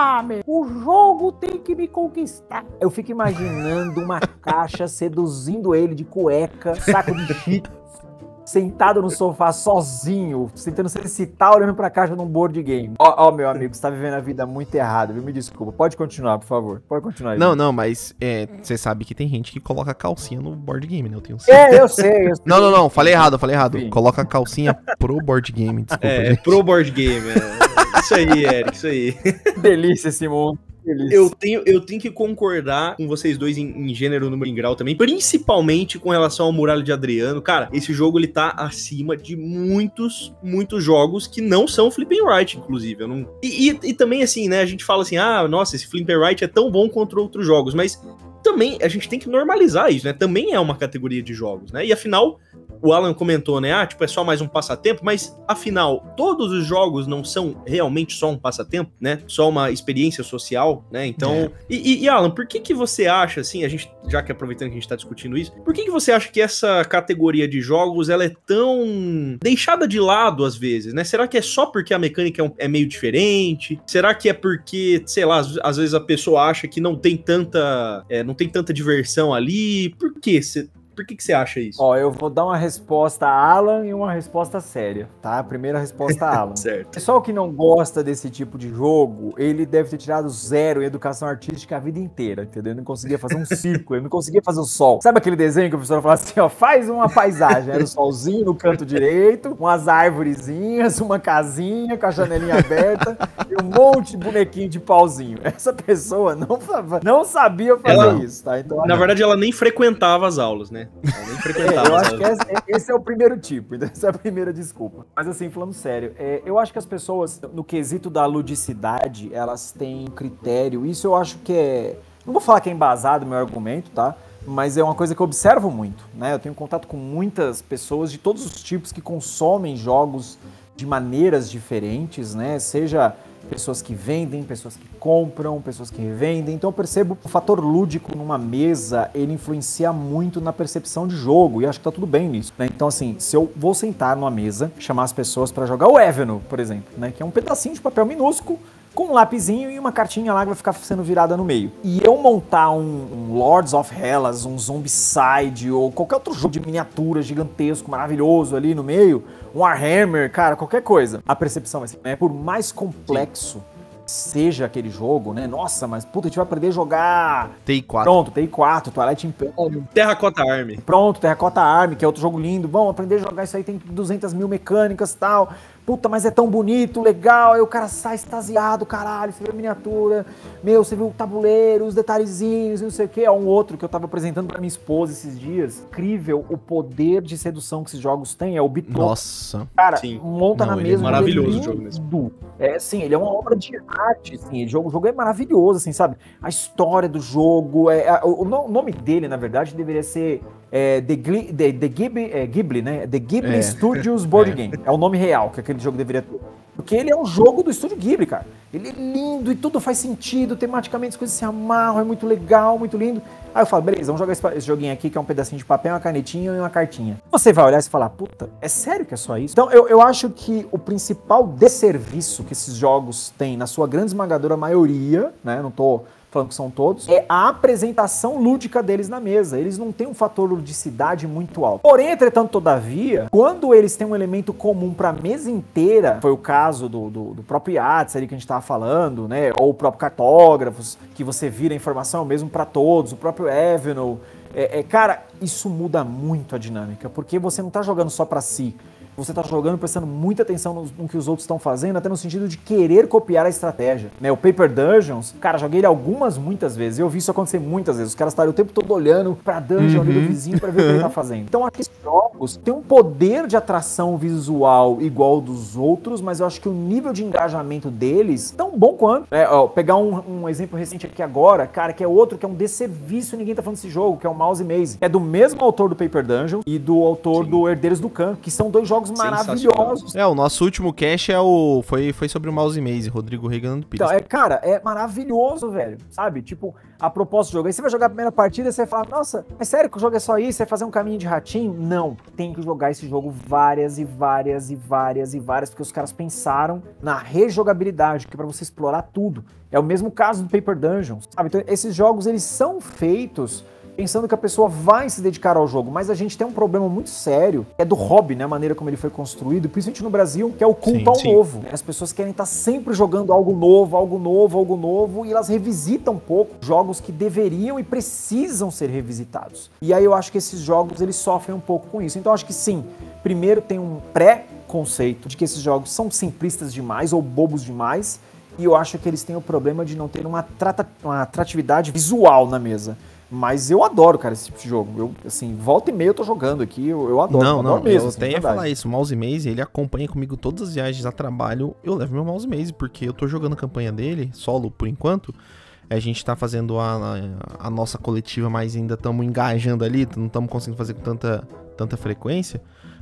Speaker 3: o jogo tem que me conquistar. Eu fico imaginando uma caixa seduzindo ele de cueca, saco de Cheetos, sentado no sofá sozinho, tentando se excitar, olhando pra caixa num board game. Ó, meu amigo, você tá vivendo a vida muito errada, viu? Me desculpa. Pode continuar, por favor. Pode continuar aí.
Speaker 2: Não, mas você sabe que tem gente que coloca calcinha no board game, né? Eu tenho
Speaker 3: eu sei.
Speaker 2: Não, falei errado. Sim. Coloca a calcinha pro board game, desculpa. Gente.
Speaker 1: Pro board game, Isso aí, Eric, isso aí.
Speaker 3: Delícia esse mundo.
Speaker 1: Eu tenho que concordar com vocês dois em gênero, número e grau também, principalmente com relação ao Muralha de Adriano. Cara, esse jogo ele tá acima de muitos jogos que não são Flip and Write, inclusive. E também assim, né, a gente fala assim, nossa, esse Flip and Write é tão bom contra outros jogos, mas também a gente tem que normalizar isso, né? Também é uma categoria de jogos, né? E afinal, o Alan comentou, né? Tipo, é só mais um passatempo, mas afinal, todos os jogos não são realmente só um passatempo, né? Só uma experiência social, né? Então, e Alan, por que você acha, assim, a gente, já que aproveitando que a gente tá discutindo isso, por que você acha que essa categoria de jogos, ela é tão deixada de lado às vezes, né? Será que é só porque a mecânica é meio diferente? Será que é porque, sei lá, às vezes a pessoa acha que não tem tanta diversão ali? Por quê? Por que você acha isso?
Speaker 3: Ó, eu vou dar uma resposta a Alan e uma resposta séria, tá? A primeira resposta a Alan.
Speaker 1: Certo.
Speaker 3: O pessoal que não gosta desse tipo de jogo, ele deve ter tirado 0 em educação artística a vida inteira, entendeu? Ele não conseguia fazer um círculo, ele não conseguia fazer o sol. Sabe aquele desenho que a professora fala assim, ó, faz uma paisagem, era o solzinho no canto direito, umas arvorezinhas, uma casinha com a janelinha aberta e um monte de bonequinho de pauzinho. Essa pessoa não sabia fazer isso, tá? Então,
Speaker 1: na verdade, ela nem frequentava as aulas, né? Ela nem frequentava
Speaker 3: eu
Speaker 1: as
Speaker 3: acho
Speaker 1: aulas.
Speaker 3: que esse é o primeiro tipo, essa é a primeira desculpa. Mas assim, falando sério, eu acho que as pessoas, no quesito da ludicidade, elas têm critério, isso eu acho que não vou falar que é embasado o meu argumento, tá? Mas é uma coisa que eu observo muito, né? Eu tenho contato com muitas pessoas de todos os tipos que consomem jogos de maneiras diferentes, né? Seja pessoas que vendem, pessoas que compram, pessoas que revendem. Então eu percebo que o fator lúdico numa mesa, ele influencia muito na percepção de jogo, e acho que tá tudo bem nisso, né? Então assim, se eu vou sentar numa mesa, chamar as pessoas pra jogar o Avenue, por exemplo, né? Que é um pedacinho de papel minúsculo, com um lapisinho e uma cartinha lá que vai ficar sendo virada no meio. E eu montar um Lords of Hellas, um Zombicide ou qualquer outro jogo de miniatura gigantesco, maravilhoso ali no meio, um Warhammer, cara, qualquer coisa. A percepção é assim, né? Por mais complexo seja aquele jogo, né? Nossa, mas puta, a gente vai aprender a jogar...
Speaker 2: TI4.
Speaker 3: Pronto, TI4, Twilight Imperium.
Speaker 1: Terracota Army.
Speaker 3: Pronto, Terracota Army, que é outro jogo lindo. Vamos aprender a jogar isso aí, tem 200 mil mecânicas e tal. Puta, mas é tão bonito, legal. Aí o cara sai extasiado, caralho. Você vê a miniatura, você vê o tabuleiro, os detalhezinhos, não sei o que. É um outro que eu tava apresentando pra minha esposa esses dias. Incrível o poder de sedução que esses jogos têm. É o Bitoku.
Speaker 2: Nossa.
Speaker 3: Cara,
Speaker 1: Sim.
Speaker 3: monta na mesa.
Speaker 1: Maravilhoso o jogo mesmo.
Speaker 3: É assim, ele é uma obra de arte, assim. O jogo é maravilhoso, assim, sabe? A história do jogo. O nome dele, na verdade, deveria ser... Ghibli, né? The Ghibli Studios Board Game. É o nome real que aquele jogo deveria ter. Porque ele é um jogo do estúdio Ghibli, cara. Ele é lindo e tudo faz sentido, tematicamente as coisas se amarram, é muito legal, muito lindo. Aí eu falo, beleza, vamos jogar esse joguinho aqui, que é um pedacinho de papel, uma canetinha e uma cartinha. Você vai olhar e falar, puta, é sério que é só isso? Então eu acho que o principal desserviço que esses jogos têm, na sua grande esmagadora maioria, né, não tô falando que são todos, é a apresentação lúdica deles na mesa. Eles não têm um fator ludicidade muito alto. Porém, entretanto, todavia, quando eles têm um elemento comum para a mesa inteira, foi o caso do próprio Yahtzee ali que a gente tava falando, né? Ou o próprio Cartógrafos, que você vira a informação mesmo para todos, o próprio Avenue. Cara, isso muda muito a dinâmica, porque você não tá jogando só para si. Você tá jogando prestando muita atenção no que os outros estão fazendo, até no sentido de querer copiar a estratégia, né? O Paper Dungeons, cara, joguei ele muitas vezes, eu vi isso acontecer muitas vezes, os caras estarem o tempo todo olhando pra dungeon ali do vizinho pra ver o que ele tá fazendo. Então, aqueles jogos têm um poder de atração visual igual dos outros, mas eu acho que o nível de engajamento deles é tão bom quanto. Pegar um exemplo recente aqui agora, cara, que é outro, que é um desserviço, ninguém tá falando desse jogo, que é o Mouse Maze. É do mesmo autor do Paper Dungeon e do autor do Herdeiros do Khan, que são dois jogos maravilhosos.
Speaker 2: O nosso último cast foi sobre o Mouse Maze, Rodrigo Regan do Pires.
Speaker 3: Então, cara, é maravilhoso, velho, sabe? Tipo, a proposta do jogo. Aí você vai jogar a primeira partida e você fala, nossa, é sério que o jogo é só isso? Você vai fazer um caminho de ratinho? Não, tem que jogar esse jogo várias e várias e várias e várias, porque os caras pensaram na rejogabilidade, que é pra você explorar tudo. É o mesmo caso do Paper Dungeons, sabe? Então, esses jogos, eles são feitos pensando que a pessoa vai se dedicar ao jogo, mas a gente tem um problema muito sério, que é do hobby, né, a maneira como ele foi construído, principalmente no Brasil, que é o culto ao novo. As pessoas querem estar sempre jogando algo novo, e elas revisitam um pouco jogos que deveriam e precisam ser revisitados. E aí eu acho que esses jogos, eles sofrem um pouco com isso. Então eu acho que sim, primeiro tem um pré-conceito de que esses jogos são simplistas demais ou bobos demais, e eu acho que eles têm o problema de não ter uma atratividade visual na mesa. Mas eu adoro, cara, esse tipo de jogo. Eu, assim, volta e meia eu tô jogando aqui, eu adoro.
Speaker 2: Não,
Speaker 3: mesmo,
Speaker 2: eu
Speaker 3: assim,
Speaker 2: até ia falar isso. O Mouse Maze, ele acompanha comigo todas as viagens a trabalho. Eu levo meu Mouse Maze, porque eu tô jogando a campanha dele, solo por enquanto. A gente tá fazendo a nossa coletiva, mas ainda estamos engajando ali, não estamos conseguindo fazer com tanta frequência,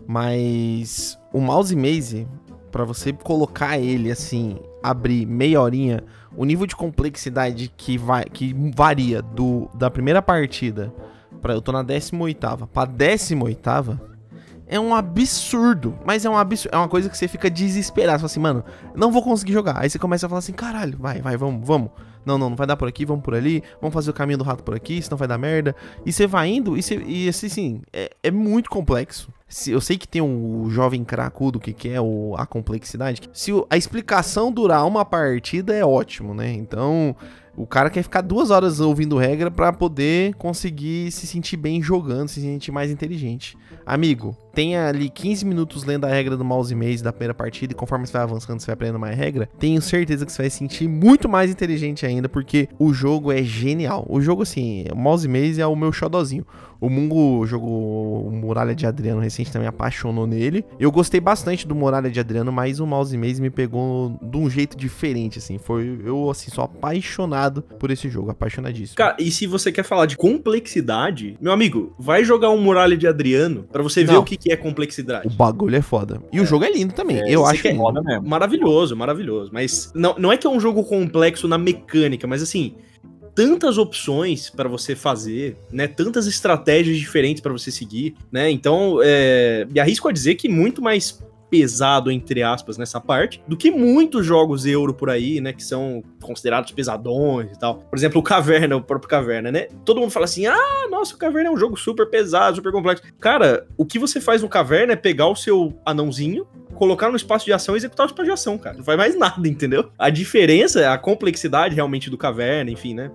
Speaker 2: mas o mouse maze, pra você colocar ele assim, abrir meia horinha, o nível de complexidade que varia da primeira partida, eu tô na 18ª, pra 18ª, é um absurdo, mas é uma coisa que você fica desesperado, você fala assim, mano, não vou conseguir jogar, aí você começa a falar assim, caralho, vai, vamos, não vai dar por aqui, vamos por ali, vamos fazer o caminho do rato por aqui, senão vai dar merda, e você vai indo, e assim, é muito complexo. Eu sei que tem um jovem cracudo que é a complexidade, se a explicação durar uma partida é ótimo, né, então... O cara quer ficar 2 horas ouvindo regra pra poder conseguir se sentir bem jogando, se sentir mais inteligente. Amigo, tenha ali 15 minutos lendo a regra do mouse maze da primeira partida e conforme você vai avançando, você vai aprendendo mais regra. Tenho certeza que você vai se sentir muito mais inteligente ainda, porque o jogo é genial. O jogo, assim, o mouse maze é o meu xodozinho. O Mungo jogou o Muralha de Adriano recente, também apaixonou nele. Eu gostei bastante do Muralha de Adriano, mas o mouse maze me pegou de um jeito diferente, assim. Eu, assim, sou apaixonado por esse jogo, apaixonadíssimo.
Speaker 1: Cara, e se você quer falar de complexidade, meu amigo, vai jogar um Muralha de Adriano pra você ver o que é complexidade.
Speaker 2: O bagulho é foda. E o jogo é lindo também, eu acho que é
Speaker 3: foda mesmo.
Speaker 1: Maravilhoso. Mas não é que é um jogo complexo na mecânica, mas assim... tantas opções para você fazer, né? Tantas estratégias diferentes para você seguir, né? Então, me arrisco a dizer que muito mais pesado, entre aspas, nessa parte, do que muitos jogos euro por aí, né? Que são considerados pesadões e tal. Por exemplo, o próprio Caverna, né? Todo mundo fala assim, nossa, o Caverna é um jogo super pesado, super complexo. Cara, o que você faz no Caverna é pegar o seu anãozinho, colocar no espaço de ação e executar o espaço de ação, cara. Não faz mais nada, entendeu? A diferença, a complexidade realmente do Caverna, enfim, né?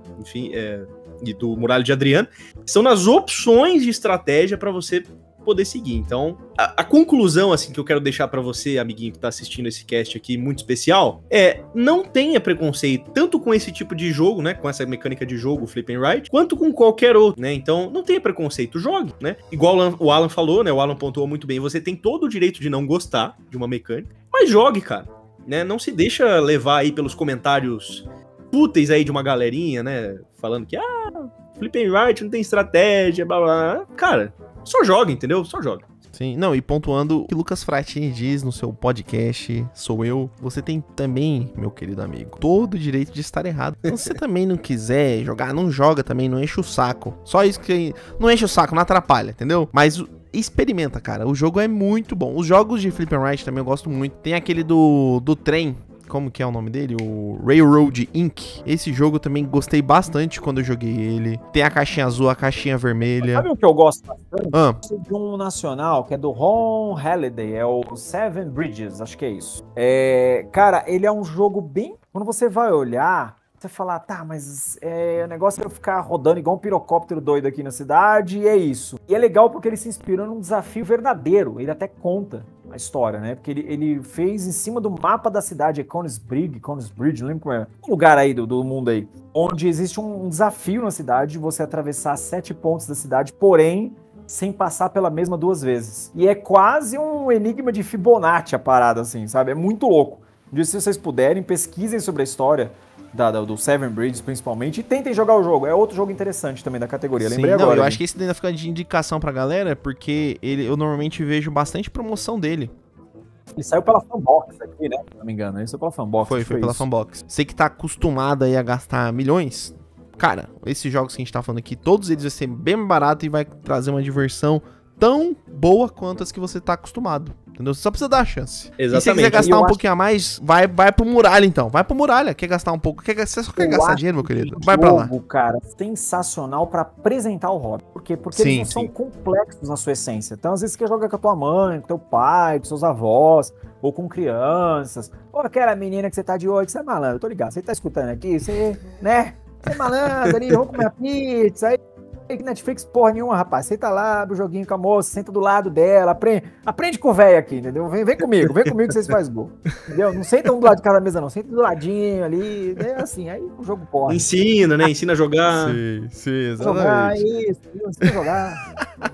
Speaker 1: E do Muralha de Adriano, são nas opções de estratégia pra você poder seguir. Então, a conclusão, assim, que eu quero deixar pra você, amiguinho que tá assistindo esse cast aqui, muito especial, não tenha preconceito, tanto com esse tipo de jogo, né, com essa mecânica de jogo, Flip and Ride, quanto com qualquer outro, né, então não tenha preconceito, jogue, né, igual o Alan falou, né, o Alan pontuou muito bem, você tem todo o direito de não gostar de uma mecânica, mas jogue, cara, né, não se deixa levar aí pelos comentários fúteis aí de uma galerinha, né, falando que, Flip and Ride não tem estratégia, blá blá, cara, só joga, entendeu? Só joga.
Speaker 2: Sim, não, e pontuando o que Lucas Fratini diz no seu podcast, sou eu, você tem também, meu querido amigo, todo o direito de estar errado. Então, se você também não quiser jogar, não joga também, não enche o saco. Só isso que não enche o saco, não atrapalha, entendeu? Mas experimenta, cara, o jogo é muito bom. Os jogos de Flip and Ride também eu gosto muito. Tem aquele do trem, como que é o nome dele? O Railroad Inc. Esse jogo eu também gostei bastante quando eu joguei ele. Tem a caixinha azul, a caixinha vermelha.
Speaker 3: Sabe o que eu gosto bastante? De um nacional, que é do Ron Halliday, é o Seven Bridges, acho que é isso. Cara, ele é um jogo bem... Quando você vai olhar, você fala, tá, mas o negócio é eu ficar rodando igual um pirocóptero doido aqui na cidade, e é isso. E é legal porque ele se inspirou num desafio verdadeiro, ele até conta a história, né? Porque ele fez em cima do mapa da cidade, Conisbridge, não lembro qual é. Um lugar aí do mundo aí, onde existe um desafio na cidade de você atravessar 7 pontos da cidade, porém, sem passar pela mesma 2 vezes. E é quase um enigma de Fibonacci a parada, assim, sabe? É muito louco. Se vocês puderem, pesquisem sobre a história do Seven Bridges, principalmente, e tentem jogar o jogo. É outro jogo interessante também da categoria. Lembrei agora.
Speaker 2: Eu acho que esse ainda fica de indicação pra galera, porque eu normalmente vejo bastante promoção dele.
Speaker 3: Ele saiu pela Fanbox aqui, né? Se não me engano. Ele saiu pela Fanbox.
Speaker 2: Foi pela Fanbox. Você que tá acostumado aí a gastar milhões, cara, esses jogos que a gente tá falando aqui, todos eles vai ser bem barato e vai trazer uma diversão tão boa quanto as que você tá acostumado. Entendeu? Você só precisa dar a chance.
Speaker 1: Exatamente.
Speaker 2: E se você quiser gastar um pouquinho a mais, vai pro Muralha, então. Vai pro Muralha. Quer gastar um pouco? Você só quer gastar dinheiro, meu querido? Vai pra lá.
Speaker 3: Cara, sensacional pra apresentar o hobby. Por quê? Porque eles não são complexos na sua essência. Então, às vezes, você quer jogar com a tua mãe, com teu pai, com seus avós, ou com crianças. Ou aquela menina que você tá de olho, que você é malandro. Eu tô ligado. Você tá escutando aqui, você, né? Você é malandro ali, vamos comer a pizza, aí Netflix porra nenhuma, rapaz. Senta lá, abre o joguinho com a moça, senta do lado dela, aprende com o velho aqui, entendeu? Vem comigo que vocês fazem gol. Entendeu? Não senta um do lado de cada mesa, não. Senta do ladinho ali, é assim, aí o jogo porra.
Speaker 1: Ensina, né? Ensina a jogar.
Speaker 2: Sim, exatamente.
Speaker 3: Jogar isso, ensina a jogar.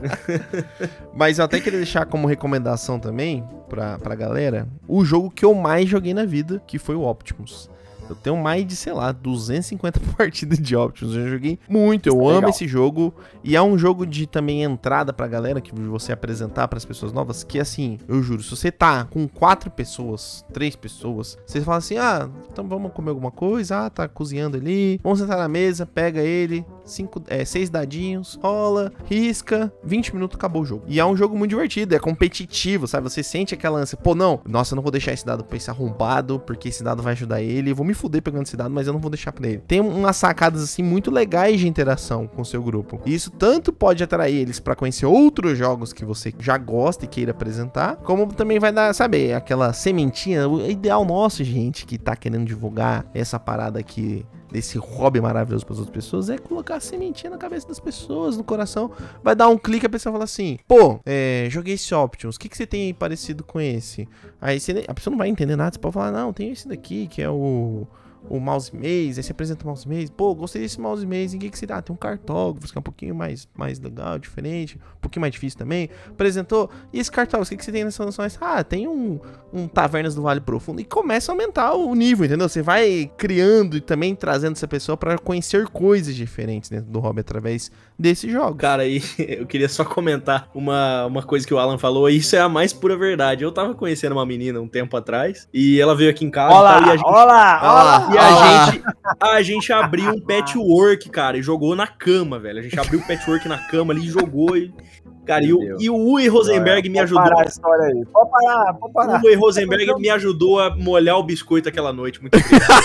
Speaker 2: Mas eu até queria deixar como recomendação também pra galera o jogo que eu mais joguei na vida, que foi o Optimus. Eu tenho mais de, sei lá, 250 partidas de Optimus. Eu joguei muito, eu amo esse jogo. E é um jogo de também entrada pra galera, que você apresentar pras pessoas novas, que assim, eu juro, se você tá com 4 pessoas, 3 pessoas, você fala assim, então vamos comer alguma coisa, tá cozinhando ali, vamos sentar na mesa, pega ele, 6 dadinhos, rola, risca, 20 minutos, acabou o jogo. E é um jogo muito divertido, é competitivo, sabe? Você sente aquela ânsia, pô, não, nossa, eu não vou deixar esse dado pra esse arrombado, porque esse dado vai ajudar ele, eu vou me fuder pegando esse dado, mas eu não vou deixar pra ele. Tem umas sacadas, assim, muito legais de interação com o seu grupo. E isso tanto pode atrair eles pra conhecer outros jogos que você já gosta e queira apresentar, como também vai dar, sabe, aquela sementinha, o ideal nosso, gente, que tá querendo divulgar essa parada aqui, desse hobby maravilhoso para as outras pessoas, é colocar a sementinha na cabeça das pessoas, no coração. Vai dar um clique, a pessoa fala assim, pô, joguei esse Optimus, o que você tem aí parecido com esse? Aí a pessoa não vai entender nada, você pode falar, não, tem esse daqui, que é o mouse maze, aí você apresenta o mouse maze, pô, gostei desse mouse maze, em que você dá? Tem um cartógrafo, que é um pouquinho mais legal, diferente, um pouquinho mais difícil também, apresentou, e esse cartógrafo, o que você tem nessas noções? Tem um Tavernas do Vale Profundo, e começa a aumentar o nível, entendeu? Você vai criando e também trazendo essa pessoa pra conhecer coisas diferentes dentro do hobby através desse jogo.
Speaker 1: Cara, aí eu queria só comentar uma coisa que o Alan falou, e isso é a mais pura verdade. Eu tava conhecendo uma menina um tempo atrás, e ela veio aqui em casa e a gente...
Speaker 3: Olá!
Speaker 1: E a gente abriu um patchwork, cara, e jogou na cama, velho. A gente abriu o patchwork na cama ali e jogou. Cara, e o Uwe Rosenberg me ajudou.
Speaker 3: Pode parar a história aí. Pode parar.
Speaker 1: O Uwe Rosenberg me ajudou a molhar o biscoito aquela noite. Muito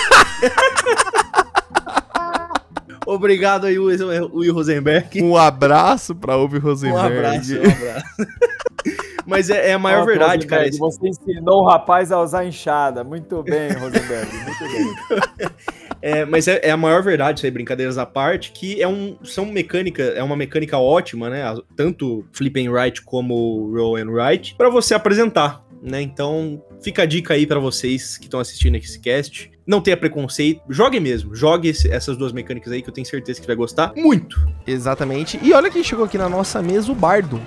Speaker 1: obrigado. Obrigado aí, Uwe Rosenberg.
Speaker 2: Um abraço pra Uwe Rosenberg.
Speaker 1: Um abraço. Mas é a maior verdade, cara.
Speaker 3: Você ensinou o rapaz a usar enxada. Muito bem, Rosenberg. Muito bem.
Speaker 1: Mas é a maior verdade, isso aí, brincadeiras à parte, que é uma mecânica ótima, né? Tanto Flip and Right como Roll and Right, pra você apresentar, né? Então, fica a dica aí pra vocês que estão assistindo esse cast. Não tenha preconceito, jogue mesmo. Jogue essas duas mecânicas aí que eu tenho certeza que vai gostar muito.
Speaker 2: Exatamente. E olha quem chegou aqui na nossa mesa, o Bardo.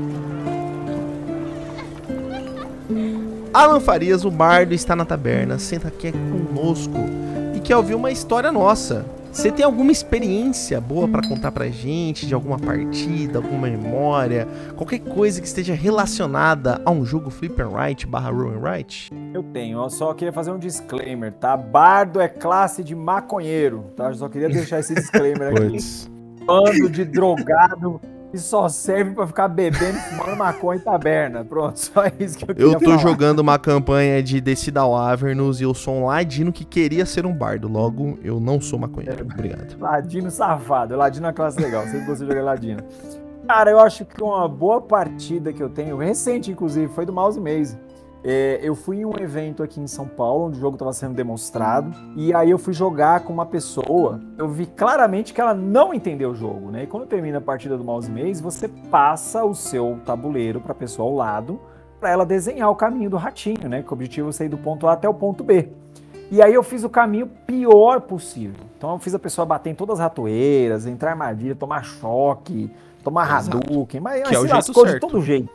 Speaker 2: Alan Farias, o Bardo, está na taberna, senta aqui conosco e quer ouvir uma história nossa. Você tem alguma experiência boa pra contar pra gente, de alguma partida, alguma memória, qualquer coisa que esteja relacionada a um jogo Flip and Right / Roll and Right?
Speaker 3: Eu tenho, eu só queria fazer um disclaimer, tá? Bardo é classe de maconheiro, tá? Eu só queria deixar esse disclaimer aqui. Bando de drogado que só serve pra ficar bebendo, fumando maconha em taberna. Pronto, só isso que eu queria falar.
Speaker 2: Eu tô jogando uma campanha de Descida ao Avernus e eu sou um ladino que queria ser um bardo. Logo, eu não sou maconheiro. Obrigado.
Speaker 3: Ladino safado. Ladino é uma classe legal. Sempre gostei de jogar ladino. Cara, eu acho que uma boa partida que eu tenho, recente inclusive, foi do Mouse Maze. Eu fui em um evento aqui em São Paulo, onde o jogo estava sendo demonstrado, e aí eu fui jogar com uma pessoa, eu vi claramente que ela não entendeu o jogo, né? E quando termina a partida do Mouse Maze, você passa o seu tabuleiro para a pessoa ao lado, para ela desenhar o caminho do ratinho, né? Que o objetivo é sair do ponto A até o ponto B. E aí eu fiz o caminho pior possível. Então eu fiz a pessoa bater em todas as ratoeiras, entrar em armadilha, tomar choque, tomar Hadouken, mas
Speaker 2: é o
Speaker 3: se
Speaker 2: jeito
Speaker 3: lascou de
Speaker 2: certo.
Speaker 3: todo jeito.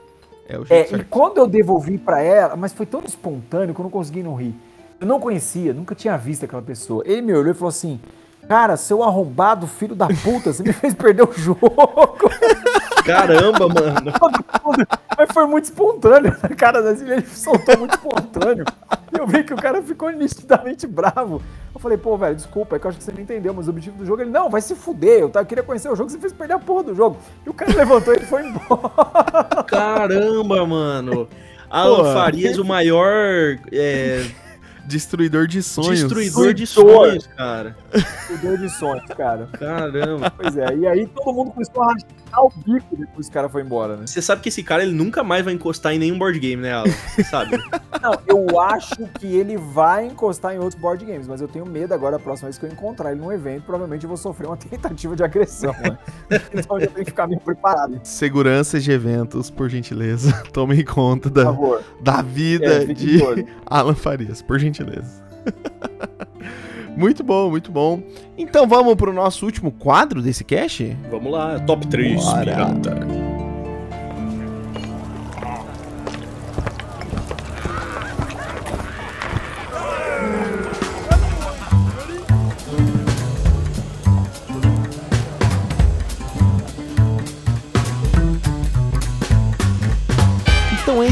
Speaker 2: E
Speaker 3: quando eu devolvi pra ela, mas foi tão espontâneo que eu não consegui não rir. Eu não conhecia, nunca tinha visto aquela pessoa. Ele me olhou e falou assim, cara, seu arrombado filho da puta, você me fez perder o jogo.
Speaker 1: Caramba, mano.
Speaker 3: Mas foi muito espontâneo. Cara, ele soltou muito espontâneo. E eu vi que o cara ficou nitidamente bravo. Eu falei, pô, velho, desculpa, é que eu acho que você não entendeu, mas o objetivo do jogo, ele, não, vai se fuder, eu queria conhecer o jogo, você fez perder a porra do jogo. E o cara levantou e ele foi embora.
Speaker 1: Caramba, mano. Alan Farias, o maior...
Speaker 2: Destruidor de sonhos.
Speaker 1: Destruidor de sonhos, cara.
Speaker 3: Destruidor de sonhos, cara.
Speaker 1: Caramba.
Speaker 3: Pois é, e aí todo mundo começou a rachar o bico depois que o cara foi embora, né?
Speaker 1: Você sabe que esse cara, ele nunca mais vai encostar em nenhum board game, né, Alan? Você sabe?
Speaker 3: Não, eu acho que ele vai encostar em outros board games, mas eu tenho medo agora, a próxima vez que eu encontrar ele num evento, provavelmente eu vou sofrer uma tentativa de agressão, né? Então eu já tenho que ficar meio preparado.
Speaker 2: Seguranças de eventos, por gentileza, tomem conta da vida de Alan Farias, por gentileza. Muito bom, muito bom. Então vamos pro nosso último quadro desse cast?
Speaker 1: Vamos lá, top 3 pirata.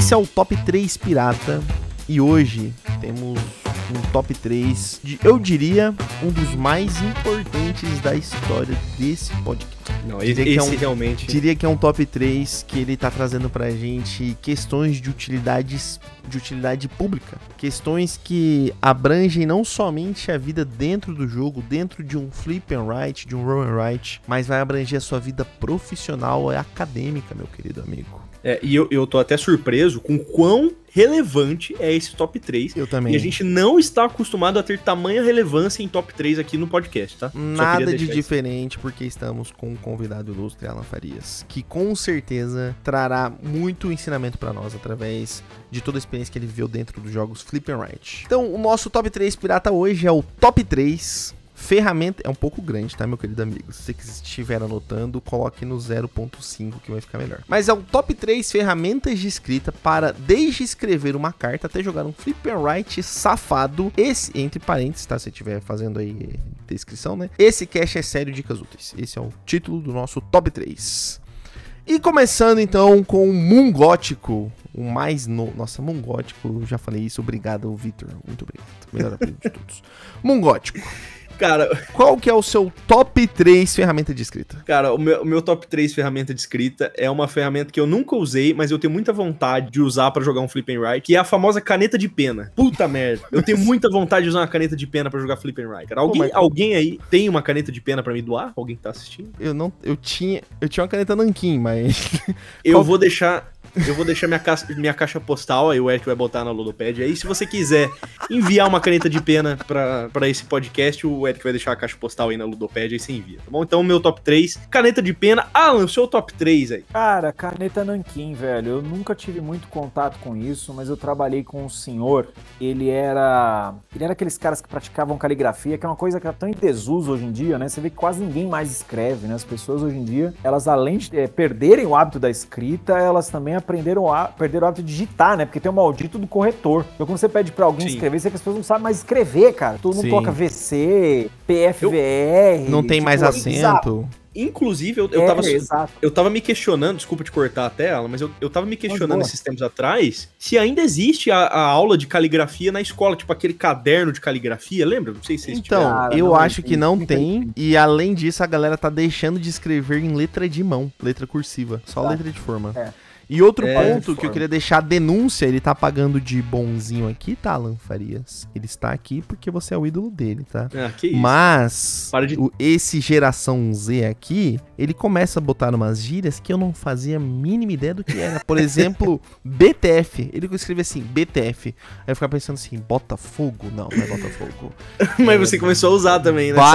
Speaker 2: Esse é o Top 3 Pirata e hoje temos um Top 3 de, eu diria, um dos mais importantes da história desse podcast.
Speaker 1: Não,
Speaker 2: Diria
Speaker 1: realmente...
Speaker 2: Diria que é um Top 3 que ele tá trazendo pra gente questões de utilidade pública. Questões que abrangem não somente a vida dentro do jogo, dentro de um flip and write, de um roll and write, mas vai abranger a sua vida profissional e acadêmica, meu querido amigo.
Speaker 1: E eu tô até surpreso com quão relevante é esse top 3.
Speaker 2: Eu também.
Speaker 1: E a gente não está acostumado a ter tamanha relevância em top 3 aqui no podcast, tá?
Speaker 2: Nada de diferente, porque estamos com um convidado ilustre, Alan Farias, que com certeza trará muito ensinamento pra nós através de toda a experiência que ele viveu dentro dos jogos Flip and Write. Então, o nosso top 3 pirata hoje é o top 3 ferramenta. É um pouco grande, tá, meu querido amigo? Se você estiver anotando, coloque no 0.5 que vai ficar melhor. Mas é o top 3 ferramentas de escrita para desde escrever uma carta até jogar um Flip and Write safado. Esse, entre parênteses, tá? Se você estiver fazendo aí descrição, né? Esse cast é sério, dicas úteis. Esse é o título do nosso top 3. E começando então com o Moon Gótico, o mais Nossa, Moon Gótico, já falei isso, obrigado, Vitor. Muito obrigado. Melhor apelido de todos. Moon Gótico.
Speaker 1: Cara,
Speaker 2: qual que é o seu top 3 ferramenta de escrita?
Speaker 1: Cara, o meu top 3 ferramenta de escrita é uma ferramenta que eu nunca usei, mas eu tenho muita vontade de usar pra jogar um Flip and Write, que é a famosa caneta de pena. Puta merda. Eu tenho muita vontade de usar uma caneta de pena pra jogar Flip and Write. Cara, alguém aí tem uma caneta de pena pra me doar? Alguém que tá assistindo?
Speaker 2: Eu tinha uma caneta nanquim, mas...
Speaker 1: Eu vou deixar minha caixa postal, aí o Eric vai botar na Ludopad. Aí se você quiser enviar uma caneta de pena pra esse podcast, o Eric vai deixar a caixa postal aí na Ludopad, aí você envia, tá bom? Então, meu top 3, caneta de pena. Alan, o seu top 3 aí.
Speaker 3: Cara, caneta nanquim, velho. Eu nunca tive muito contato com isso, mas eu trabalhei com um senhor. Ele era aqueles caras que praticavam caligrafia, que é uma coisa que é tão em desuso hoje em dia, né? Você vê que quase ninguém mais escreve, né? As pessoas hoje em dia, elas além de perderem o hábito da escrita, elas também perderam o hábito de digitar, né? Porque tem o maldito do corretor. Então, quando você pede pra alguém escrever, você vê que as pessoas não sabem mais escrever, cara. Todo mundo coloca VC, PFVR.
Speaker 2: Não tem mais acento.
Speaker 1: Inclusive, eu tava me questionando, desculpa te cortar até, Alan, mas eu tava me questionando esses tempos atrás se ainda existe a aula de caligrafia na escola, tipo aquele caderno de caligrafia, lembra? Não sei se vocês
Speaker 2: Então, eu acho que não tem, e além disso, a galera tá deixando de escrever em letra de mão, letra cursiva, só letra de forma. E outro ponto que eu queria deixar a denúncia, ele tá pagando de bonzinho aqui, tá, Alan Farias? Ele está aqui porque você é o ídolo dele, tá?
Speaker 1: Que isso.
Speaker 2: Mas, esse geração Z aqui, ele começa a botar umas gírias que eu não fazia a mínima ideia do que era. Por exemplo, BTF. Ele escreveu assim, BTF. Aí eu ficava pensando assim, Botafogo? Não é Botafogo.
Speaker 1: Mas você começou a usar também, né?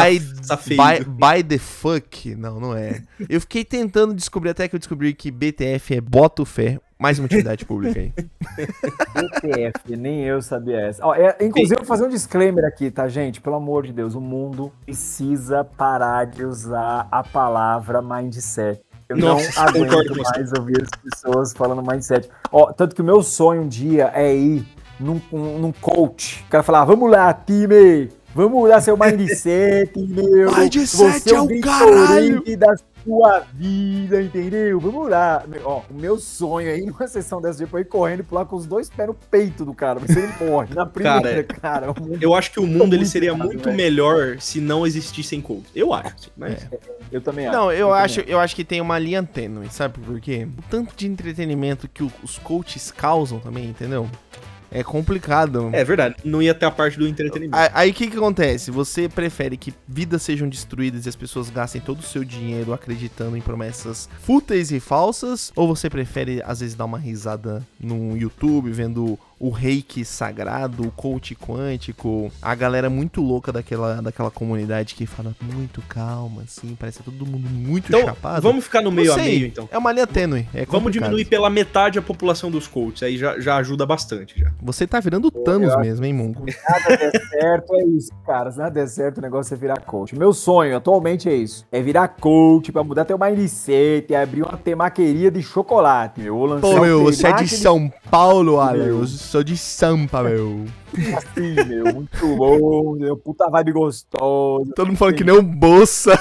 Speaker 2: By the fuck? Não é. Eu fiquei tentando descobrir, até que eu descobri que BTF é Boto Fé. Mais uma utilidade pública aí.
Speaker 3: BTF, nem eu sabia essa. Inclusive, eu vou fazer um disclaimer aqui, tá, gente? Pelo amor de Deus, o mundo precisa parar de usar a palavra mindset. Eu não aguento mais ouvir as pessoas falando mindset. Tanto que o meu sonho um dia é ir num coach. O cara falar, vamos lá, time! Vamos mudar seu mindset, meu!
Speaker 2: Mindset é o caralho!
Speaker 3: Da sua vida, entendeu? Vamos lá. O meu sonho aí, numa sessão dessa, depois ir correndo e pular com os 2 pés no peito do cara. Mas ele morre na primeira, cara.
Speaker 1: Eu acho que o mundo ele seria muito melhor se não existissem coaches. Eu acho, mas...
Speaker 3: Eu também acho.
Speaker 2: Não, eu acho que tem uma linha tênue, sabe por quê? O tanto de entretenimento que os coaches causam também, entendeu? É complicado.
Speaker 1: É verdade, não ia ter a parte do entretenimento.
Speaker 2: Aí o que acontece? Você prefere que vidas sejam destruídas e as pessoas gastem todo o seu dinheiro acreditando em promessas fúteis e falsas? Ou você prefere, às vezes, dar uma risada no YouTube, vendo o reiki sagrado, o coach quântico, a galera muito louca daquela comunidade que fala muito calma, assim, parece todo mundo muito chapado.
Speaker 1: Vamos ficar no meio a meio, então.
Speaker 2: É uma linha tênue,
Speaker 1: vamos diminuir pela metade a população dos coaches, aí já ajuda bastante, já.
Speaker 2: Você tá virando Thanos mesmo, hein, Mungo?
Speaker 3: Se nada der certo, é isso, cara. Se nada der certo, o negócio é virar coach. Meu sonho, atualmente, é isso. É virar coach, pra mudar teu mindset, e abrir uma temaqueria de chocolate, meu.
Speaker 2: Pô, meu, você é de São Paulo, Alan. sou de Sampa, meu.
Speaker 3: Assim, meu, muito bom, meu, puta vibe gostosa.
Speaker 2: Todo mundo falando que nem um Bolsa.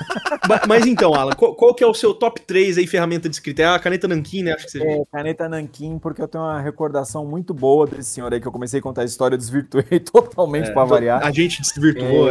Speaker 1: Mas então, Alan, qual que é o seu top 3 aí, ferramenta de escrita? É a caneta Nanquim, né? Acho que você...
Speaker 3: Caneta Nanquim, porque eu tenho uma recordação muito boa desse senhor aí, que eu comecei a contar a história, eu desvirtuei totalmente pra variar.
Speaker 1: A gente desvirtuou,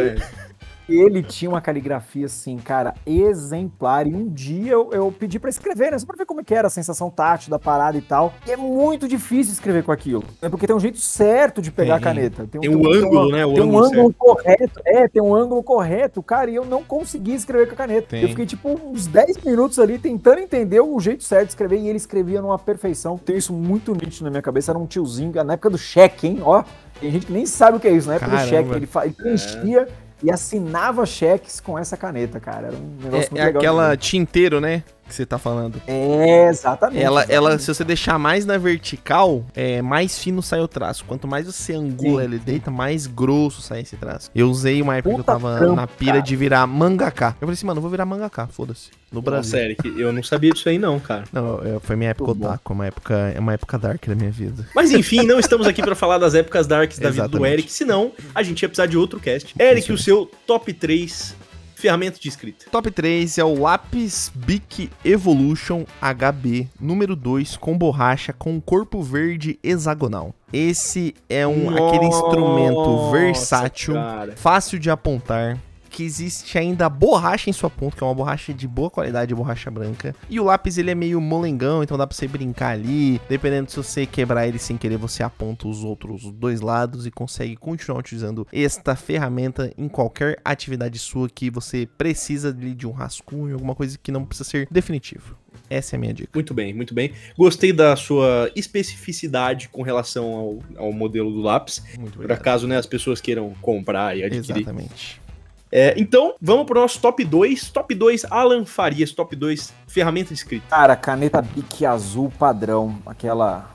Speaker 3: Ele tinha uma caligrafia, assim, cara, exemplar. E um dia eu pedi pra escrever, né? Só pra ver como é que era a sensação tátil da parada e tal. E é muito difícil escrever com aquilo. Né? Porque tem um jeito certo de pegar a caneta. Tem um ângulo, né? Tem um ângulo correto. Tem um ângulo correto, cara. E eu não consegui escrever com a caneta. Eu fiquei, tipo, uns 10 minutos ali tentando entender o jeito certo de escrever. E ele escrevia numa perfeição. Tenho isso muito nítido na minha cabeça. Era um tiozinho, na época do cheque, hein? Ó, tem gente que nem sabe o que é isso. Na época do cheque, ele preenchia... E assinava cheques com essa caneta, cara. Era um negócio muito legal.
Speaker 2: É aquela tinteiro, né? Que você tá falando.
Speaker 3: Exatamente.
Speaker 2: Ela, se você deixar mais na vertical, mais fino sai o traço. Quanto mais você angula ele deita, mais grosso sai esse traço. Eu usei uma época que eu tava na pira de virar mangaka. Eu falei assim, mano, eu vou virar mangaka, foda-se. No Brasil.
Speaker 1: Sério, eu não sabia disso aí não, cara.
Speaker 2: Não, foi minha época otaku, uma época dark da minha vida.
Speaker 1: Mas enfim, não estamos aqui pra falar das épocas darks da vida do Eric, senão a gente ia precisar de outro cast. Eric, o seu top 3 ferramenta de escrita.
Speaker 2: Top 3 é o Lápis Bic Evolution HB número 2 com borracha com corpo verde hexagonal. Esse é aquele instrumento versátil, fácil de apontar, que existe ainda a borracha em sua ponta, que é uma borracha de boa qualidade, borracha branca. E o lápis, ele é meio molengão, então dá pra você brincar ali. Dependendo se você quebrar ele sem querer, você aponta os outros dois lados e consegue continuar utilizando esta ferramenta em qualquer atividade sua que você precisa de um rascunho, alguma coisa que não precisa ser definitivo. Essa é a minha dica.
Speaker 1: Muito bem, muito bem. Gostei da sua especificidade com relação ao modelo do lápis.
Speaker 2: Muito
Speaker 1: por acaso, né, as pessoas queiram comprar e adquirir.
Speaker 2: Exatamente.
Speaker 1: Então, vamos pro nosso top 2. Top 2, Alan Farias. Top 2, ferramenta de escrita.
Speaker 3: Cara, caneta Bic azul padrão. Aquela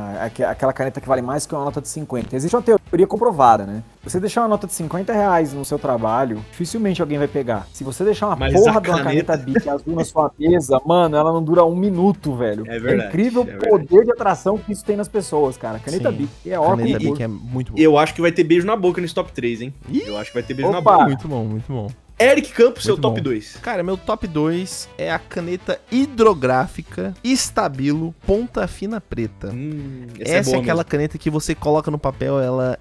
Speaker 3: caneta que vale mais que uma nota de 50. Existe uma teoria comprovada, né? Você deixar uma nota de 50 reais no seu trabalho, dificilmente alguém vai pegar. Se você deixar uma porra de uma caneta Bic azul na sua mesa, mano, ela não dura um minuto, velho. É verdade. É incrível o poder de atração que isso tem nas pessoas, cara. Caneta Bic é ótimo.
Speaker 2: Caneta Bic é muito bom.
Speaker 1: Eu acho que vai ter beijo na boca nesse top 3, hein? Eu acho que vai ter beijo na
Speaker 3: Opa!
Speaker 1: boca.
Speaker 2: Muito bom, muito bom.
Speaker 1: Eric Campos, seu
Speaker 2: Muito
Speaker 1: top
Speaker 2: bom.
Speaker 1: 2.
Speaker 2: Cara, meu top 2 é a caneta hidrográfica Stabilo Ponta Fina Preta. Essa é aquela caneta que você coloca no papel,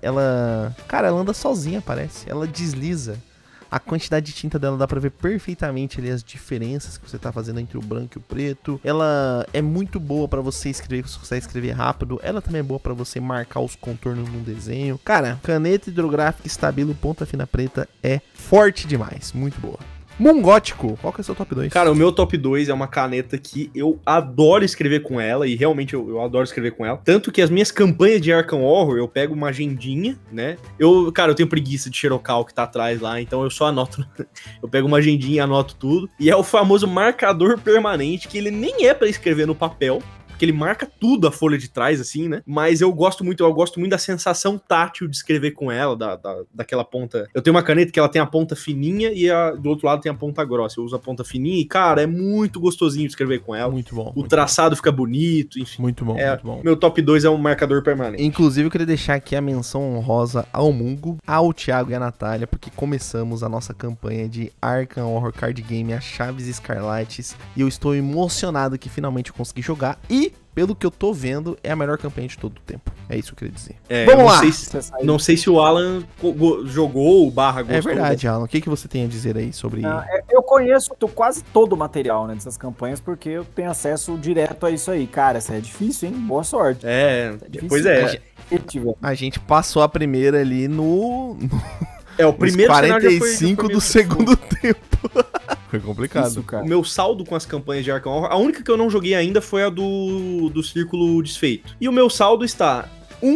Speaker 2: cara, ela anda sozinha, parece. Ela desliza. A quantidade de tinta dela dá pra ver perfeitamente ali as diferenças que você tá fazendo entre o branco e o preto. Ela é muito boa pra você escrever, se você escrever rápido. Ela também é boa pra você marcar os contornos num desenho. Cara, caneta hidrográfica Stabilo Ponta Fina Preta é forte demais, muito boa. Mungótico, qual que é o seu top 2?
Speaker 1: Cara, o meu top 2 é uma caneta que eu adoro escrever com ela, e realmente eu adoro escrever com ela. Tanto que as minhas campanhas de Arkham Horror, eu pego uma agendinha, né? Cara, eu tenho preguiça de xerocar o que tá atrás lá, então eu só anoto. Eu pego uma agendinha e anoto tudo. E é o famoso marcador permanente, que ele nem é pra escrever no papel, porque ele marca tudo a folha de trás, assim, né? Mas eu gosto muito da sensação tátil de escrever com ela, daquela ponta. Eu tenho uma caneta que ela tem a ponta fininha e do outro lado tem a ponta grossa. Eu uso a ponta fininha e, cara, é muito gostosinho de escrever com ela.
Speaker 2: Muito bom.
Speaker 1: O traçado fica bonito, enfim.
Speaker 2: Muito bom, muito bom.
Speaker 1: Meu top 2 é um marcador permanente.
Speaker 2: Inclusive, eu queria deixar aqui a menção honrosa ao Mungo, ao Thiago e à Natália, porque começamos a nossa campanha de Arkham Horror Card Game, as Chaves Escarlates, e eu estou emocionado que finalmente eu consegui jogar e, pelo que eu tô vendo, é a melhor campanha de todo o tempo. É isso que eu queria dizer.
Speaker 1: Vamos lá! Não sei se o Alan jogou o gostou.
Speaker 2: É verdade, Alan. O que você tem a dizer aí sobre...
Speaker 3: Eu conheço quase todo o material, né, dessas campanhas, porque eu tenho acesso direto a isso aí. Cara, isso é difícil, hein? Boa sorte.
Speaker 1: Pois é.
Speaker 2: A gente passou a primeira ali no...
Speaker 1: O primeiro
Speaker 2: 45 do segundo tempo. Foi complicado.
Speaker 3: Isso, cara.
Speaker 1: O meu saldo com as campanhas de Arkham Horror, a única que eu não joguei ainda foi a do Círculo Desfeito. E o meu saldo está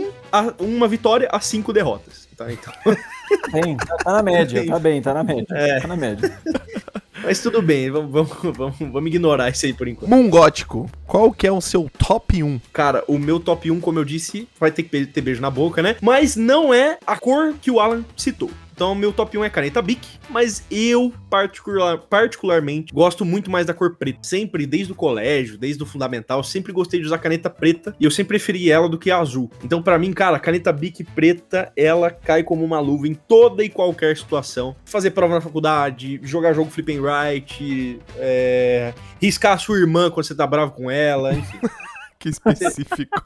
Speaker 1: uma vitória a 5 derrotas. Tá, então...
Speaker 3: Tá na média, tá bem, tá na média. Tá na média.
Speaker 1: Mas tudo bem, vamos ignorar isso aí por enquanto.
Speaker 2: Mungótico, qual que é o seu top 1?
Speaker 1: Cara, o meu top 1, como eu disse, vai ter que ter beijo na boca, né? Mas não é a cor que o Alan citou. Então, meu top 1 é caneta Bic, mas eu, particularmente, gosto muito mais da cor preta. Sempre, desde o colégio, desde o fundamental, sempre gostei de usar caneta preta e eu sempre preferi ela do que a azul. Então, pra mim, cara, a caneta Bic preta, ela cai como uma luva em toda e qualquer situação. Fazer prova na faculdade, jogar jogo flip and write, riscar a sua irmã quando você tá bravo com ela, enfim.
Speaker 2: Que específico.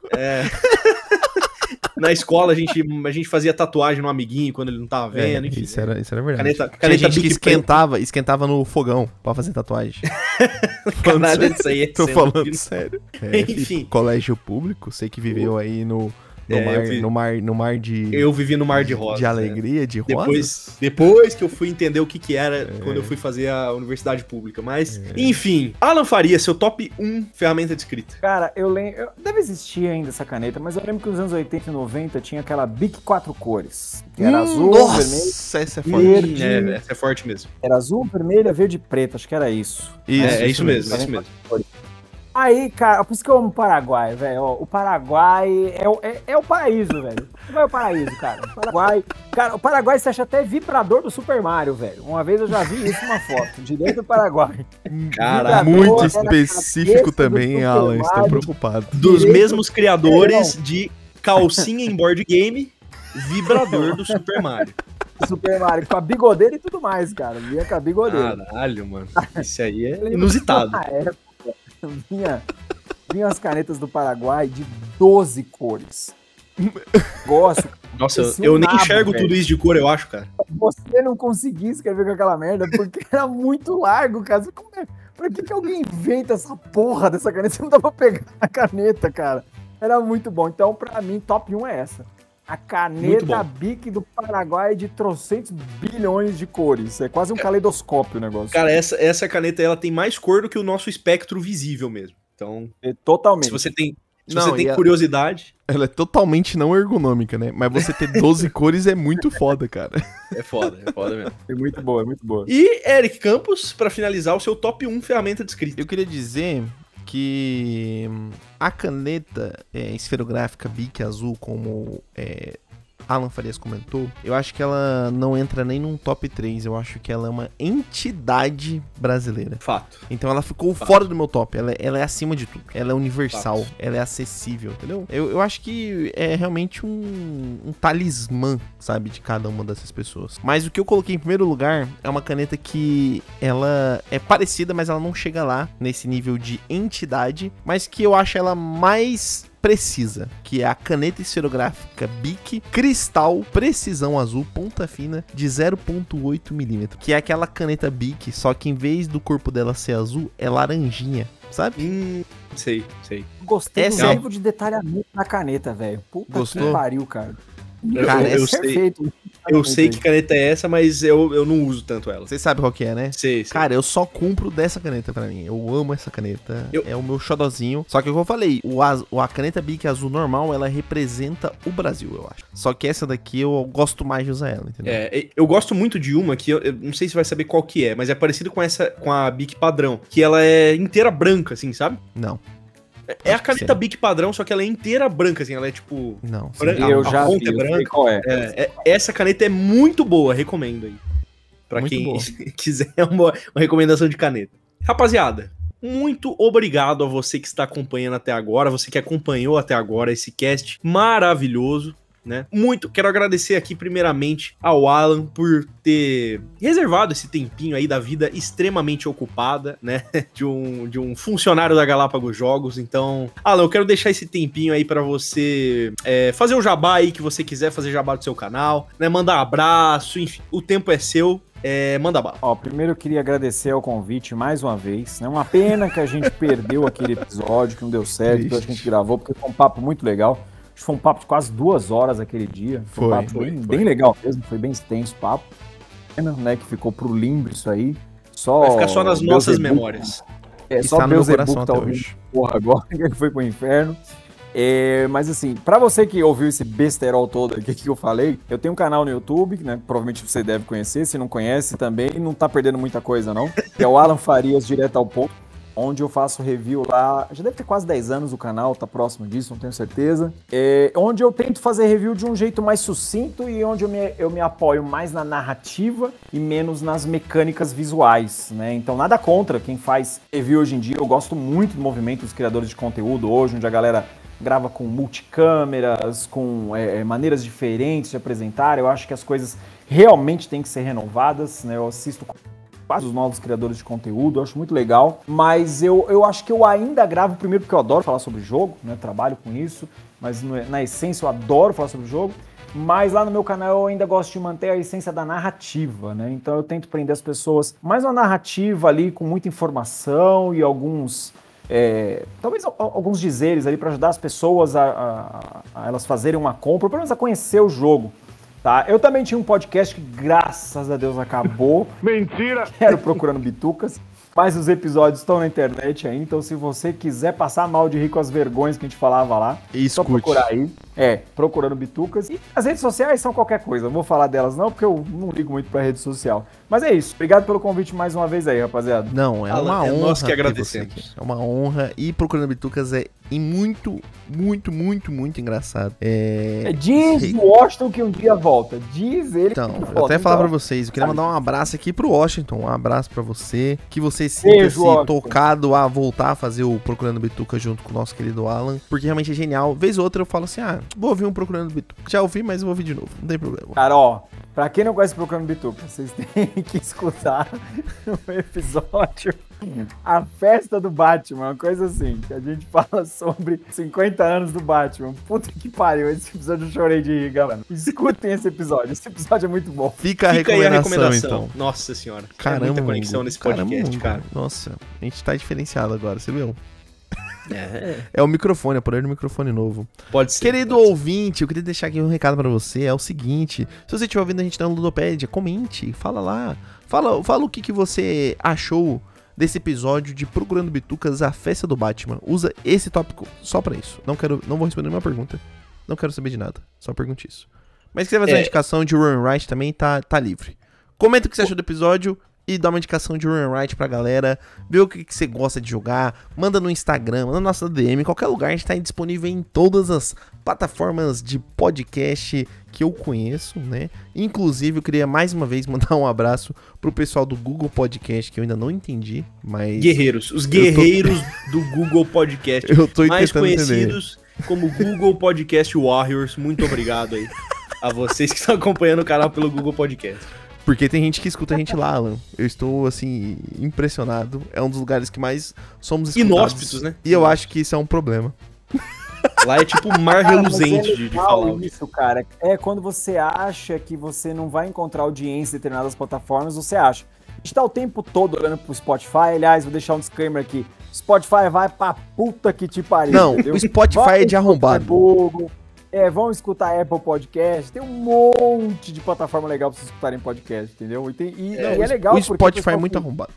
Speaker 1: Na escola, a gente fazia tatuagem no amiguinho quando ele não tava vendo, enfim.
Speaker 2: Isso era verdade.
Speaker 1: Caneta
Speaker 2: Tinha gente
Speaker 1: Bic
Speaker 2: que esquentava no fogão pra fazer tatuagem.
Speaker 1: Caralho, isso aí é
Speaker 2: Tô falando sério.
Speaker 1: Enfim.
Speaker 2: Colégio público, sei que viveu aí no mar de...
Speaker 1: Eu vivi no mar de rosas.
Speaker 2: De alegria, de rosas.
Speaker 1: Depois que eu fui entender o que era quando eu fui fazer a universidade pública. Mas, enfim. Alan Faria, seu top 1 ferramenta de escrita.
Speaker 3: Cara, eu lembro... Deve existir ainda essa caneta, mas eu lembro que nos anos 80 e 90 tinha aquela Bic 4 cores. Que era azul, vermelho...
Speaker 2: Nossa, essa é forte.
Speaker 3: Verde,
Speaker 1: Essa é forte mesmo.
Speaker 3: Era azul, vermelha, verde e preta. Acho que era isso.
Speaker 1: É isso mesmo, é isso mesmo.
Speaker 3: Aí, cara, por isso que eu amo o Paraguai, velho. O Paraguai é o paraíso, velho. Não é o paraíso, cara. O Paraguai você acha até vibrador do Super Mario, velho. Uma vez eu já vi isso numa foto, de dentro do Paraguai.
Speaker 1: Cara,
Speaker 2: muito específico também, Alan. Estou preocupado.
Speaker 1: Dos mesmos criadores de calcinha em board game, vibrador do Super Mario.
Speaker 3: Super Mario, com a bigodeira e tudo mais, cara. Vinha com a bigodeira.
Speaker 1: Caralho, mano. Isso aí é inusitado.
Speaker 3: Vinha as canetas do Paraguai de 12 cores. Gosto.
Speaker 1: Nossa, eu nem enxergo tudo isso de cor, eu acho, cara.
Speaker 3: Você não conseguia escrever com aquela merda porque era muito largo, cara. Pra que alguém inventa essa porra dessa caneta? Você não dá pra pegar a caneta, cara. Era muito bom. Então, pra mim, top 1 é essa. A caneta Bic do Paraguai de trocentos bilhões de cores. É quase um caleidoscópio o negócio.
Speaker 1: Cara, essa caneta ela tem mais cor do que o nosso espectro visível mesmo. Então,
Speaker 3: totalmente.
Speaker 1: Se você tem curiosidade...
Speaker 2: Ela é totalmente não ergonômica, né? Mas você ter 12 cores é muito foda, cara.
Speaker 1: É foda mesmo.
Speaker 3: É muito boa, é muito boa.
Speaker 1: E, Eric Campos, pra finalizar, o seu top 1 ferramenta de escrita.
Speaker 2: Eu queria dizer que a caneta esferográfica Bic azul, como Alan Farias comentou, eu acho que ela não entra nem num top 3, eu acho que ela é uma entidade brasileira.
Speaker 1: Fato.
Speaker 2: Então ela ficou fora do meu top, ela é acima de tudo, ela é universal, ela é acessível, entendeu? Eu acho que é realmente um talismã, sabe, de cada uma dessas pessoas. Mas o que eu coloquei em primeiro lugar é uma caneta que ela é parecida, mas ela não chega lá, nesse nível de entidade, mas que eu acho ela mais precisa, que é a caneta esferográfica Bic Cristal Precisão Azul Ponta Fina de 0.8mm, que é aquela caneta Bic, só que em vez do corpo dela ser azul, é laranjinha, sabe?
Speaker 1: Sei.
Speaker 3: Gostei do nível de detalhamento da caneta, velho. Puta
Speaker 2: Gostou?
Speaker 3: que pariu, cara.
Speaker 1: Cara, eu
Speaker 3: perfeito.
Speaker 1: Eu sei que caneta é essa, mas eu não uso tanto ela.
Speaker 2: Vocês sabem qual que é, né?
Speaker 1: Sei.
Speaker 2: Cara, eu só compro dessa caneta pra mim. Eu amo essa caneta. É o meu xodozinho. Só que como eu falei, a caneta Bic azul normal, ela representa o Brasil, eu acho. Só que essa daqui eu gosto mais de usar ela, entendeu?
Speaker 1: Eu gosto muito de uma que eu não sei se vai saber qual que é, mas é parecido com a Bic padrão, que ela é inteira branca, assim, sabe?
Speaker 2: Não.
Speaker 1: É a caneta Bic padrão, só que ela é inteira branca, assim, ela é tipo...
Speaker 2: Não.
Speaker 1: Branca,
Speaker 3: eu já vi,
Speaker 1: é branca.
Speaker 3: Qual é.
Speaker 1: Essa caneta é muito boa, recomendo aí. Pra
Speaker 2: Muito
Speaker 1: quem
Speaker 2: boa.
Speaker 1: quiser uma recomendação de caneta. Rapaziada, muito obrigado a você que está acompanhando até agora, você que acompanhou até agora esse cast maravilhoso, né? Quero agradecer aqui primeiramente ao Alan por ter reservado esse tempinho aí da vida extremamente ocupada, né? De um funcionário da Galápagos Jogos. Então, Alan, eu quero deixar esse tempinho aí pra você fazer o jabá aí que você quiser, fazer jabá do seu canal, né? Mandar abraço, enfim, o tempo é seu. Manda bala.
Speaker 3: Primeiro eu queria agradecer ao convite mais uma vez, né? Uma pena que a gente perdeu aquele episódio, que não deu certo, que a gente gravou, porque foi um papo muito legal. Acho que foi um papo de quase 2 horas aquele dia. Foi um papo bem legal mesmo, foi bem extenso o papo. Pena, né, que ficou pro limbo isso aí.
Speaker 1: Vai ficar só nas nossas memórias.
Speaker 2: Só no meu coração até hoje.
Speaker 3: Porra, agora que ele foi pro inferno. Mas assim, pra você que ouviu esse besterol todo aqui que eu falei, eu tenho um canal no YouTube, né, provavelmente você deve conhecer, se não conhece também, não tá perdendo muita coisa não, que é o Alan Farias Direto ao Ponto. onde eu faço review lá, já deve ter quase 10 anos o canal, tá próximo disso, não tenho certeza, onde eu tento fazer review de um jeito mais sucinto e onde eu me apoio mais na narrativa e menos nas mecânicas visuais, né? Então nada contra quem faz review hoje em dia, eu gosto muito do movimento dos criadores de conteúdo hoje, onde a galera grava com multicâmeras, com maneiras diferentes de apresentar. Eu acho que as coisas realmente têm que ser renovadas, né? Eu assisto quase os novos criadores de conteúdo, eu acho muito legal, mas eu acho que eu ainda gravo primeiro porque eu adoro falar sobre jogo, né? Trabalho com isso, mas na essência eu adoro falar sobre jogo, mas lá no meu canal eu ainda gosto de manter a essência da narrativa, né? Então eu tento prender as pessoas mais uma narrativa ali com muita informação e alguns... talvez alguns dizeres ali para ajudar as pessoas a elas fazerem uma compra, ou pelo menos a conhecer o jogo, tá? Eu também tinha um podcast que, graças a Deus, acabou.
Speaker 5: Mentira!
Speaker 3: Que era o Procurando Bitucas, mas os episódios estão na internet aí, então se você quiser passar mal de rir com as vergonhas que a gente falava lá, só procurar aí. Procurando Bitucas. E as redes sociais são qualquer coisa, não vou falar delas não, porque eu não ligo muito pra rede social. Mas é isso, obrigado pelo convite mais uma vez aí, rapaziada.
Speaker 2: Não, é uma honra.
Speaker 1: Nós que agradecemos.
Speaker 2: É uma honra. E Procurando Bitucas é muito, muito, muito, muito engraçado.
Speaker 3: Diz o Washington que um dia volta. Diz ele
Speaker 2: então,
Speaker 3: que volta.
Speaker 2: Eu até falar pra vocês, eu queria mandar um abraço aqui pro Washington. Um abraço pra você. Que você sinta-se tocado a voltar a fazer o Procurando Bitucas junto com o nosso querido Alan. Porque realmente é genial. Vez ou outra eu falo assim, vou ouvir um Procurando Bitucas. Já ouvi, mas eu vou ouvir de novo. Não tem problema.
Speaker 3: Cara, ó, pra quem não conhece Procurando Bitucas, vocês têm que escutar o episódio A Festa do Batman, uma coisa assim, que a gente fala sobre 50 anos do Batman. Puta que pariu, esse episódio eu chorei de rir, galera. Escutem esse episódio é muito bom.
Speaker 2: Fica aí a recomendação, então.
Speaker 1: Nossa senhora.
Speaker 2: Caramba,
Speaker 1: muita conexão nesse podcast, cara.
Speaker 2: Nossa, a gente tá diferenciado agora, você viu? É o microfone, é o poder do microfone novo.
Speaker 1: Pode ser.
Speaker 2: Querido ouvinte, eu queria deixar aqui um recado pra você. É o seguinte: se você estiver ouvindo a gente na Ludopédia, comente, fala lá. Fala o que você achou desse episódio de Procurando Bitucas, A Festa do Batman. Usa esse tópico só pra isso. Não vou responder nenhuma pergunta. Não quero saber de nada. Só pergunte isso. Mas se quiser fazer uma indicação de Run Right também, tá livre. Comenta o que você achou do episódio e dá uma indicação de Run Right pra galera. Vê o que você gosta de jogar. Manda no Instagram, manda na nossa DM. Em qualquer lugar, a gente tá disponível em todas as plataformas de podcast que eu conheço, né? Inclusive, eu queria mais uma vez mandar um abraço pro pessoal do Google Podcast, que eu ainda não entendi, mas...
Speaker 1: Os guerreiros do Google Podcast.
Speaker 2: Eu tô
Speaker 1: mais
Speaker 2: conhecidos
Speaker 1: entender. Como Google Podcast Warriors. Muito obrigado aí a vocês que estão acompanhando o canal pelo Google Podcast.
Speaker 2: Porque tem gente que escuta a gente lá, Alan. Eu estou, assim, impressionado. É um dos lugares que mais somos escutados.
Speaker 1: Inóspitos, né?
Speaker 2: E eu acho que isso é um problema.
Speaker 1: Lá é tipo um mar reluzente de falar.
Speaker 3: Isso, cara. É quando você acha que você não vai encontrar audiência em determinadas plataformas, você acha. A gente tá o tempo todo olhando pro Spotify. Aliás, vou deixar um disclaimer aqui. Spotify vai pra puta que te pariu.
Speaker 2: Não, entendeu? O Spotify é de arrombado.
Speaker 3: Google. Vão escutar Apple Podcast, tem um monte de plataforma legal pra vocês escutarem podcast, entendeu? E é legal
Speaker 2: porque o Spotify é muito arrombado.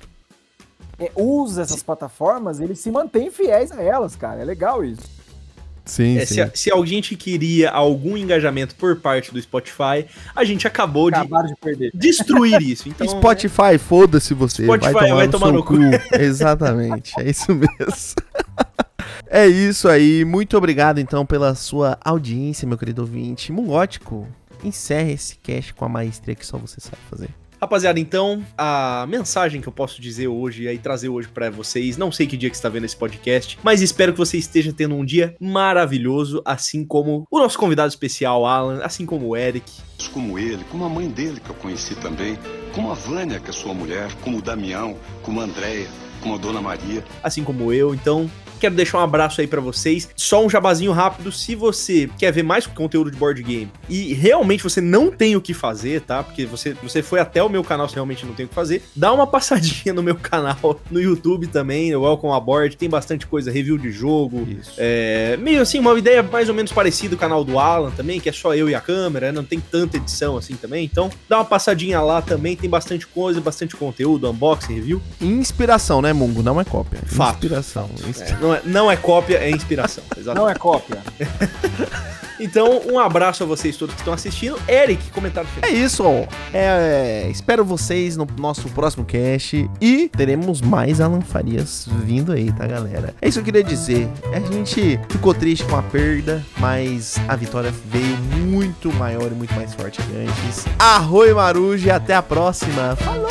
Speaker 3: Usa essas plataformas, eles se mantêm fiéis a elas, cara, é legal isso.
Speaker 2: Sim, sim.
Speaker 1: Se alguém te queria algum engajamento por parte do Spotify, a gente acabou de
Speaker 3: perder.
Speaker 1: Destruir isso. Então,
Speaker 2: Spotify, foda-se você.
Speaker 1: Spotify vai tomar no cu.
Speaker 2: Exatamente, é isso mesmo. É isso aí, muito obrigado então pela sua audiência, meu querido ouvinte. Mungótico, encerre esse cast com a maestria que só você sabe fazer.
Speaker 1: Rapaziada, então, a mensagem que eu posso dizer hoje e trazer hoje pra vocês, não sei que dia que você tá vendo esse podcast, mas espero que você esteja tendo um dia maravilhoso, assim como o nosso convidado especial, Alan, assim como o Eric.
Speaker 6: Como ele, como a mãe dele que eu conheci também, como a Vânia, que é sua mulher, como o Damião, como a Andréia, como a Dona Maria.
Speaker 1: Assim como eu, então... Quero deixar um abraço aí pra vocês. Só um jabazinho rápido. Se você quer ver mais conteúdo de board game e realmente você não tem o que fazer, tá? Porque você foi até o meu canal, você realmente não tem o que fazer, dá uma passadinha no meu canal, no YouTube também, no Welcome Aboard. Tem bastante coisa, review de jogo. Meio assim, uma ideia mais ou menos parecida do canal do Alan também, que é só eu e a câmera, não tem tanta edição assim também. Então, dá uma passadinha lá também. Tem bastante coisa, bastante conteúdo, unboxing, review.
Speaker 2: Inspiração, né, Mungo? Não é cópia.
Speaker 1: Fato.
Speaker 2: Inspiração.
Speaker 1: Não é cópia, é inspiração. Exatamente.
Speaker 3: Não é cópia.
Speaker 1: Então, um abraço a vocês todos que estão assistindo. Eric, comentário final.
Speaker 2: É isso, ó. Espero vocês no nosso próximo cast e teremos mais Alan Farias vindo aí, tá, galera? É isso que eu queria dizer. A gente ficou triste com a perda, mas a vitória veio muito maior e muito mais forte que antes. Arroi Marujo e até a próxima. Falou!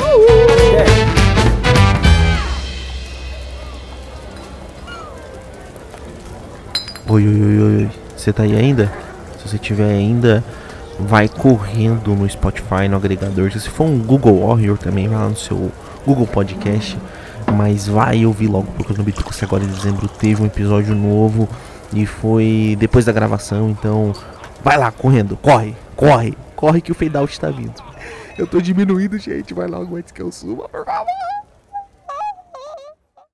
Speaker 2: Oi. Você tá aí ainda? Se você tiver ainda, vai correndo no Spotify, no agregador. Se for um Google Warrior também, vai lá no seu Google Podcast. Mas vai ouvir logo, porque no Bitucas agora em dezembro teve um episódio novo. E foi depois da gravação, então vai lá, correndo, corre que o fade out tá vindo. Eu tô diminuindo, gente, vai logo antes que eu suba, por favor.